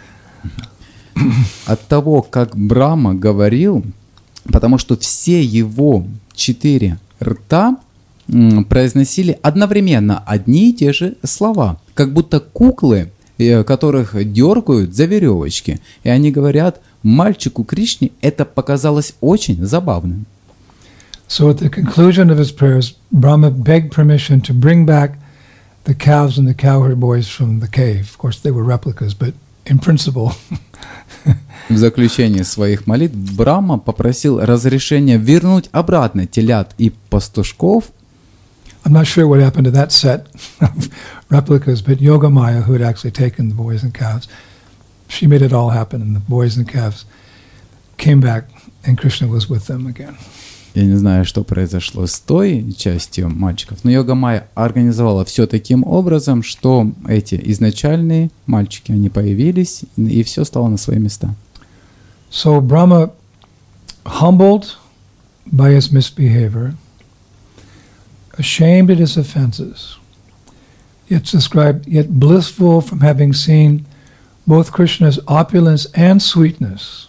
От того, как Брахма говорил, потому что все его 4 рта произносили одновременно одни и те же слова, как будто куклы, которых дергают за веревочки. И они говорят, мальчику Кришне это показалось очень забавным. So at the conclusion of his prayers, Brahma begged permission to bring back the calves and the cowherd boys from the cave. Of course, they were replicas, but in principle. В заключение своих молитв Брахма попросил разрешения вернуть обратно телят и пастушков. I'm not sure what happened to that set of replicas, but Yogamaya, who had actually taken the boys and calves, she made it all happen, and the boys and calves came back, and Krishna was with them again. Я не знаю, что произошло с той частью мальчиков, но Йога-майя организовала все таким образом, что эти изначальные мальчики, они появились, и все стало на свои места. So Brahma, humbled by his misbehavior, ashamed at his offenses, yet described, yet blissful from having seen both Krishna's opulence and sweetness,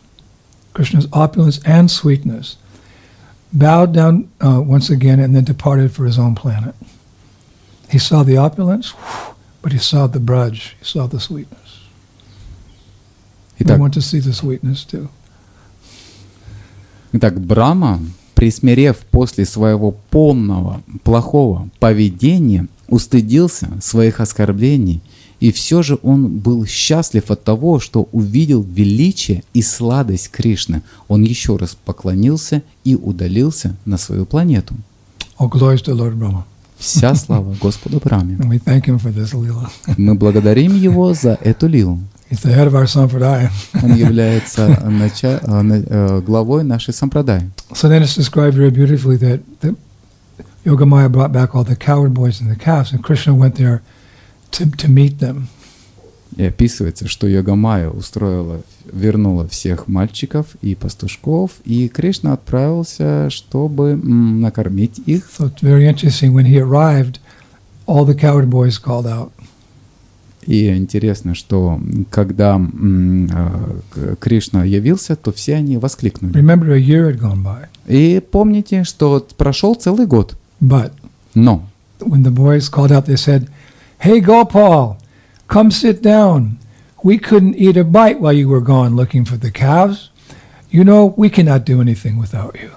bowed down once again and then departed for his own planet. He saw the opulence, but he saw the braj, he saw the sweetness. We want to see the sweetness too. Итак, Брахма, присмирев после своего полного плохого поведения, устыдился своих оскорблений, и все же он был счастлив от того, что увидел величие и сладость Кришны. Он еще раз поклонился и удалился на свою планету. All glories to Lord Brahma. Вся слава Господу Брахме. And we thank him for this lila. Мы благодарим его за эту лилу. He's the head of our sampradaya. Он является главой нашей сампрадай. So then it's described very beautifully that Yogamaya brought back all the cowherd boys and the calves, and Krishna went there to meet them. И описывается, что Йога-майя вернула всех мальчиков и пастушков, и Кришна отправился, чтобы накормить их. So it's very interesting. When he arrived, all the cowherd boys called out. И интересно, что когда Кришна явился, то все они воскликнули. Remember, a year had gone by. И помните, что прошел целый год. But Но when the boys called out, they said, "Hey, Gopal, come sit down. We couldn't eat a bite while you were gone looking for the calves. You know, we cannot do anything without you."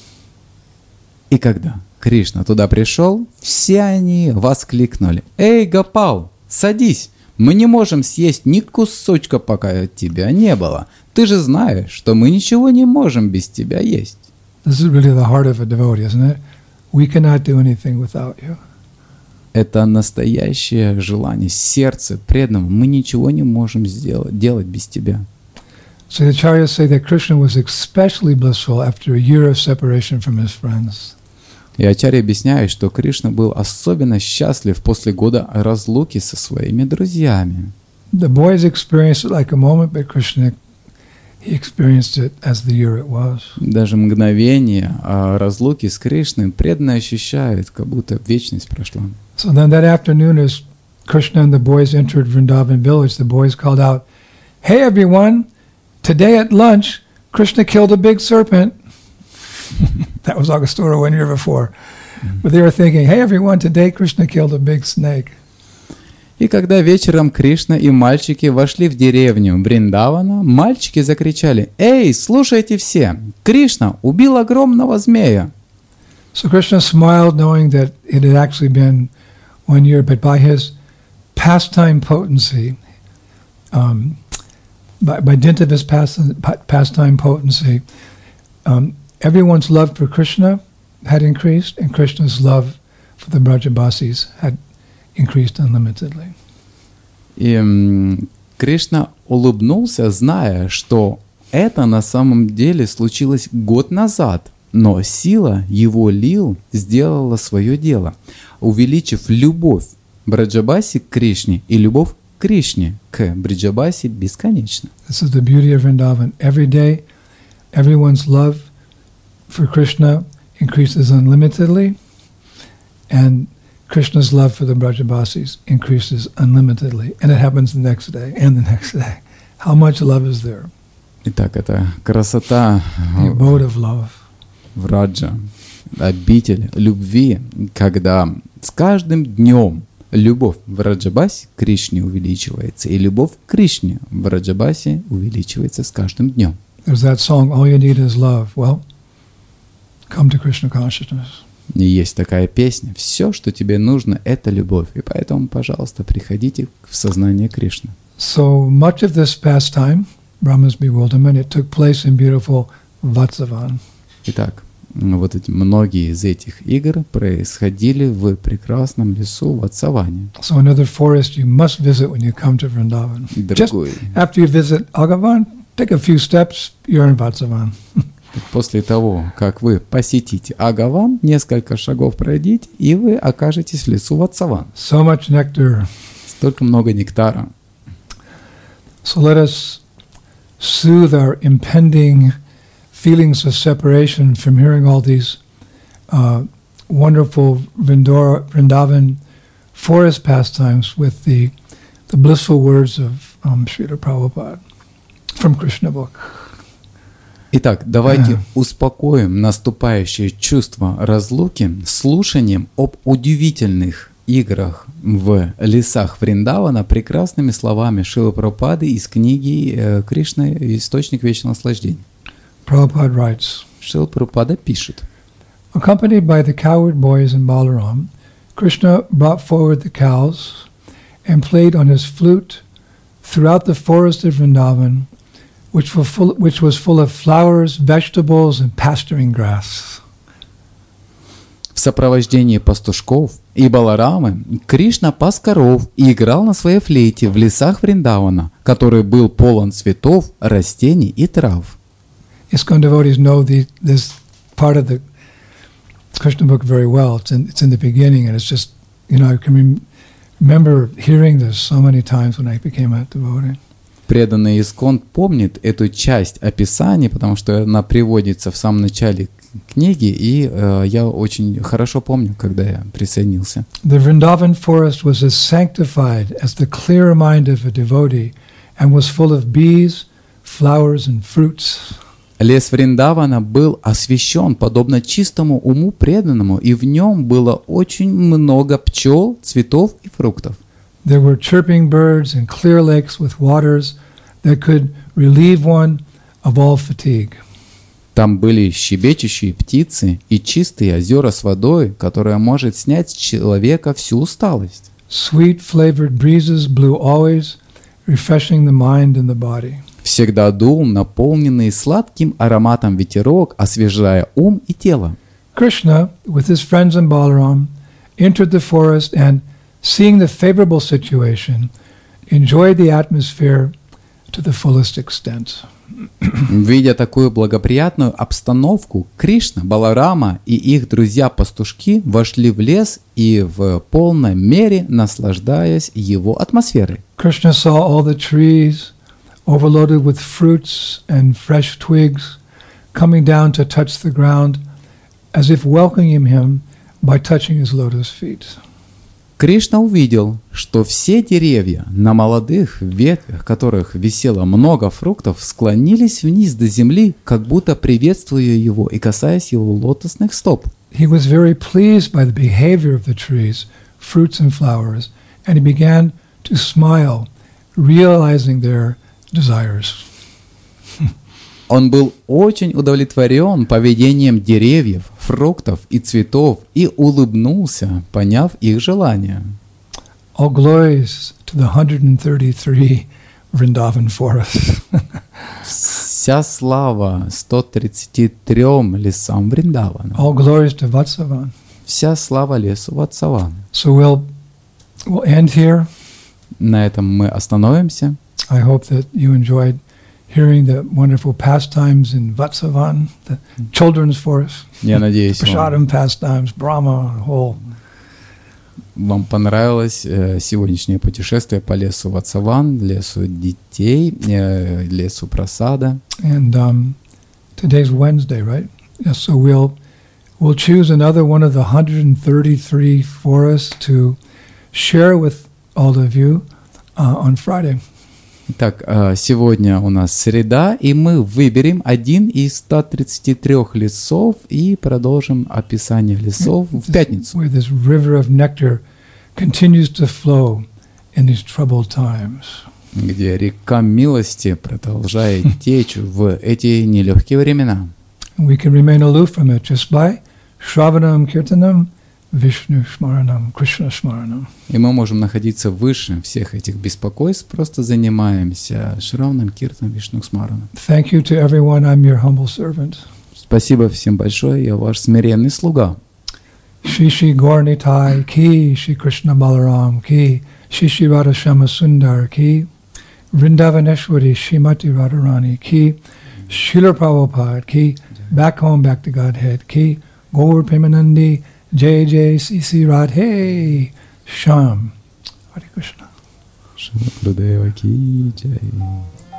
и когда Кришна туда пришел, все они воскликнули: «Эй, Гопал, садись! Мы не можем съесть ни кусочка, пока тебя не было. Ты же знаешь, что мы ничего не можем без тебя есть». This is really the heart of a devotee, isn't it? We cannot do anything without you. Это настоящее желание, сердце преданного. Мы ничего не можем делать без тебя. So the acharyas say that Krishna was especially blissful after a year of separation from his friends. И ачарья объясняет, что Кришна был особенно счастлив после года разлуки со своими друзьями. The boys experienced it like a moment, but Krishna, he experienced it as the year it was. Даже мгновение разлуки с Кришной преданные ощущают, как будто вечность прошла. So then that afternoon, as Krishna and the boys entered Vrindavan village, the boys called out, "Hey everyone, today at lunch, Krishna killed a big serpent." That was Augustoro 1 year before. But they were thinking, "Hey everyone, today Krishna killed a big snake." И когда вечером Кришна и мальчики вошли в деревню Вриндавана, мальчики закричали: «Эй, слушайте все! Кришна убил огромного змея!» So Krishna smiled, knowing that it had actually been 1 year, but by his pastime potency, by dint of his pastime potency, everyone's love for Krishna had increased, and Krishna's love for the Brajabasis had increased unlimitedly. И Кришна улыбнулся, зная, что это на самом деле случилось год назад, но сила его лил сделала свое дело, увеличив любовь Браджабаси к Кришне и любовь Кришне к Браджабаси бесконечно. This is the beauty of Vrindavan. Every day, everyone's love for Krishna increases unlimitedly, and Krishna's love for the Brajabasis increases unlimitedly, and it happens the next day and the next day. How much love is there? Итак, это красота The abode of love. Враджа, обитель любви, когда с каждым днем любовь в Раджабасе к Кришне увеличивается, и любовь к Кришне в Раджабасе увеличивается с каждым днем. There's that song, all you need is love. Well, come to Krishna consciousness. И есть такая песня, все, что тебе нужно, это любовь. И поэтому, пожалуйста, приходите в сознание Кришны. So much of this pastime, Brahma's bewilderment, it took place in beautiful Vatsavan. Итак, вот эти, многие из этих игр происходили в прекрасном лесу в Ватсаване. So another forest you must visit when you come to Vrindavan. Just Другой. after you visit Agavan, take a few steps, you're in Vatsavan. После того, как вы посетите Агаван, несколько шагов пройдите, и вы окажетесь в лесу Ватсаван. So much nectar. Столько много нектара. So let us soothe our impending feelings of separation from hearing all these wonderful Vrindavan forest pastimes with the blissful words of Srila Prabhupada from Krishna book. Итак, давайте успокоим наступающее чувство разлуки слушанием об удивительных играх в лесах Вриндавана прекрасными словами Шрилы Прабхупады из книги «Кришна. Источник вечного наслаждения». Prabhupada writes, Шрила Прабхупада пишет: accompanied by the cowherd boys and Balaram, Krishna brought forward the cows and played on his flute throughout the forest of Vrindavan, which was full of flowers, vegetables, and pasturing grass. В сопровождении пастушков и Баларамы Кришна пас коров и играл на своей флейте в лесах Вриндавана, который был полон цветов, растений и трав. ISKCON devotees know this part of the Krishna book very well. It's in the beginning, and it's just, I can remember hearing this so many times when I became a devotee. Преданный ISKCON помнит эту часть описания, потому что она приводится в самом начале книги, и я очень хорошо помню, когда я присоединился. The Vrindavan forest was as sanctified as the clear mind of a devotee and was full of bees, flowers and fruits. Лес Вриндавана был освящен подобно чистому уму преданному, и в нем было очень много пчел, цветов и фруктов. There were chirping birds and clear lakes with waters that could relieve one of all fatigue. Там были щебечущие птицы и чистые озера с водой, которая может снять с человека всю усталость. Sweet flavored breezes blew always, refreshing the mind and the body. Всегда дул наполненный сладким ароматом ветерок, освежая ум и тело. Krishna, with his friends in Balaram, entered the forest and, seeing the favorable situation, enjoyed the atmosphere to the fullest extent. Видя такую благоприятную обстановку, Кришна, Баларама и их друзья-пастушки вошли в лес и в полной мере наслаждаясь его атмосферой. Krishna saw all the trees overloaded with fruits and fresh twigs coming down to touch the ground as if welcoming him by touching his lotus feet. Кришна увидел, что все деревья на молодых ветвях, которых висело много фруктов, склонились вниз до земли, как будто приветствуя его и касаясь его лотосных стоп. He was very pleased by the behavior of the trees, fruits and flowers, and he began to smile, realizing their desires. Он был очень удовлетворен поведением деревьев, фруктов и цветов и улыбнулся, поняв их желания. All glories to the 133 Vrindavan for us. Вся слава 133 лесам Вриндавана. All glories to Vatsavan. Вся слава лесу Ватсавана. So we'll end here. На этом мы остановимся. I hope that you enjoyed hearing the wonderful pastimes in Vatsavan, the children's forest, Я надеюсь, Prasadam pastimes, Brahma, whole. Вам понравилось сегодняшнее путешествие по лесу Ватсаван, лесу детей, лесу Прасада. And today's Wednesday, right? Yes, so we'll choose another one of the 133 forests to share with all of you on Friday. Итак, сегодня у нас среда, и мы выберем один из 133 лесов и продолжим описание лесов в пятницу. Where this river of nectar continues to flow in these troubled times. Где река милости продолжает течь в эти нелегкие времена. We can remain aloof from it just by Shravanam Kirtanam, Vishnu Smaranam, Krishna Smaranam. И мы можем находиться выше всех этих беспокойств, просто занимаемся Шраванам, Киртаном, Вишну Смараном. Thank you to everyone. I'm your humble servant. Спасибо всем большое, я ваш смиренный слуга. Shri Shri Gaurnitai ki, Shri Krishna Balaram ki, Shri Shri Radha Shama Sundar ki, Vrindavaneshwari Shrimati Radharani ki, Srila Prabhupada ki, back home, back to Godhead ki, Gaur Premanandi, Jai Jai C.C. Radhe Sham. Hare Krishna. Шри Гурудева ки джай.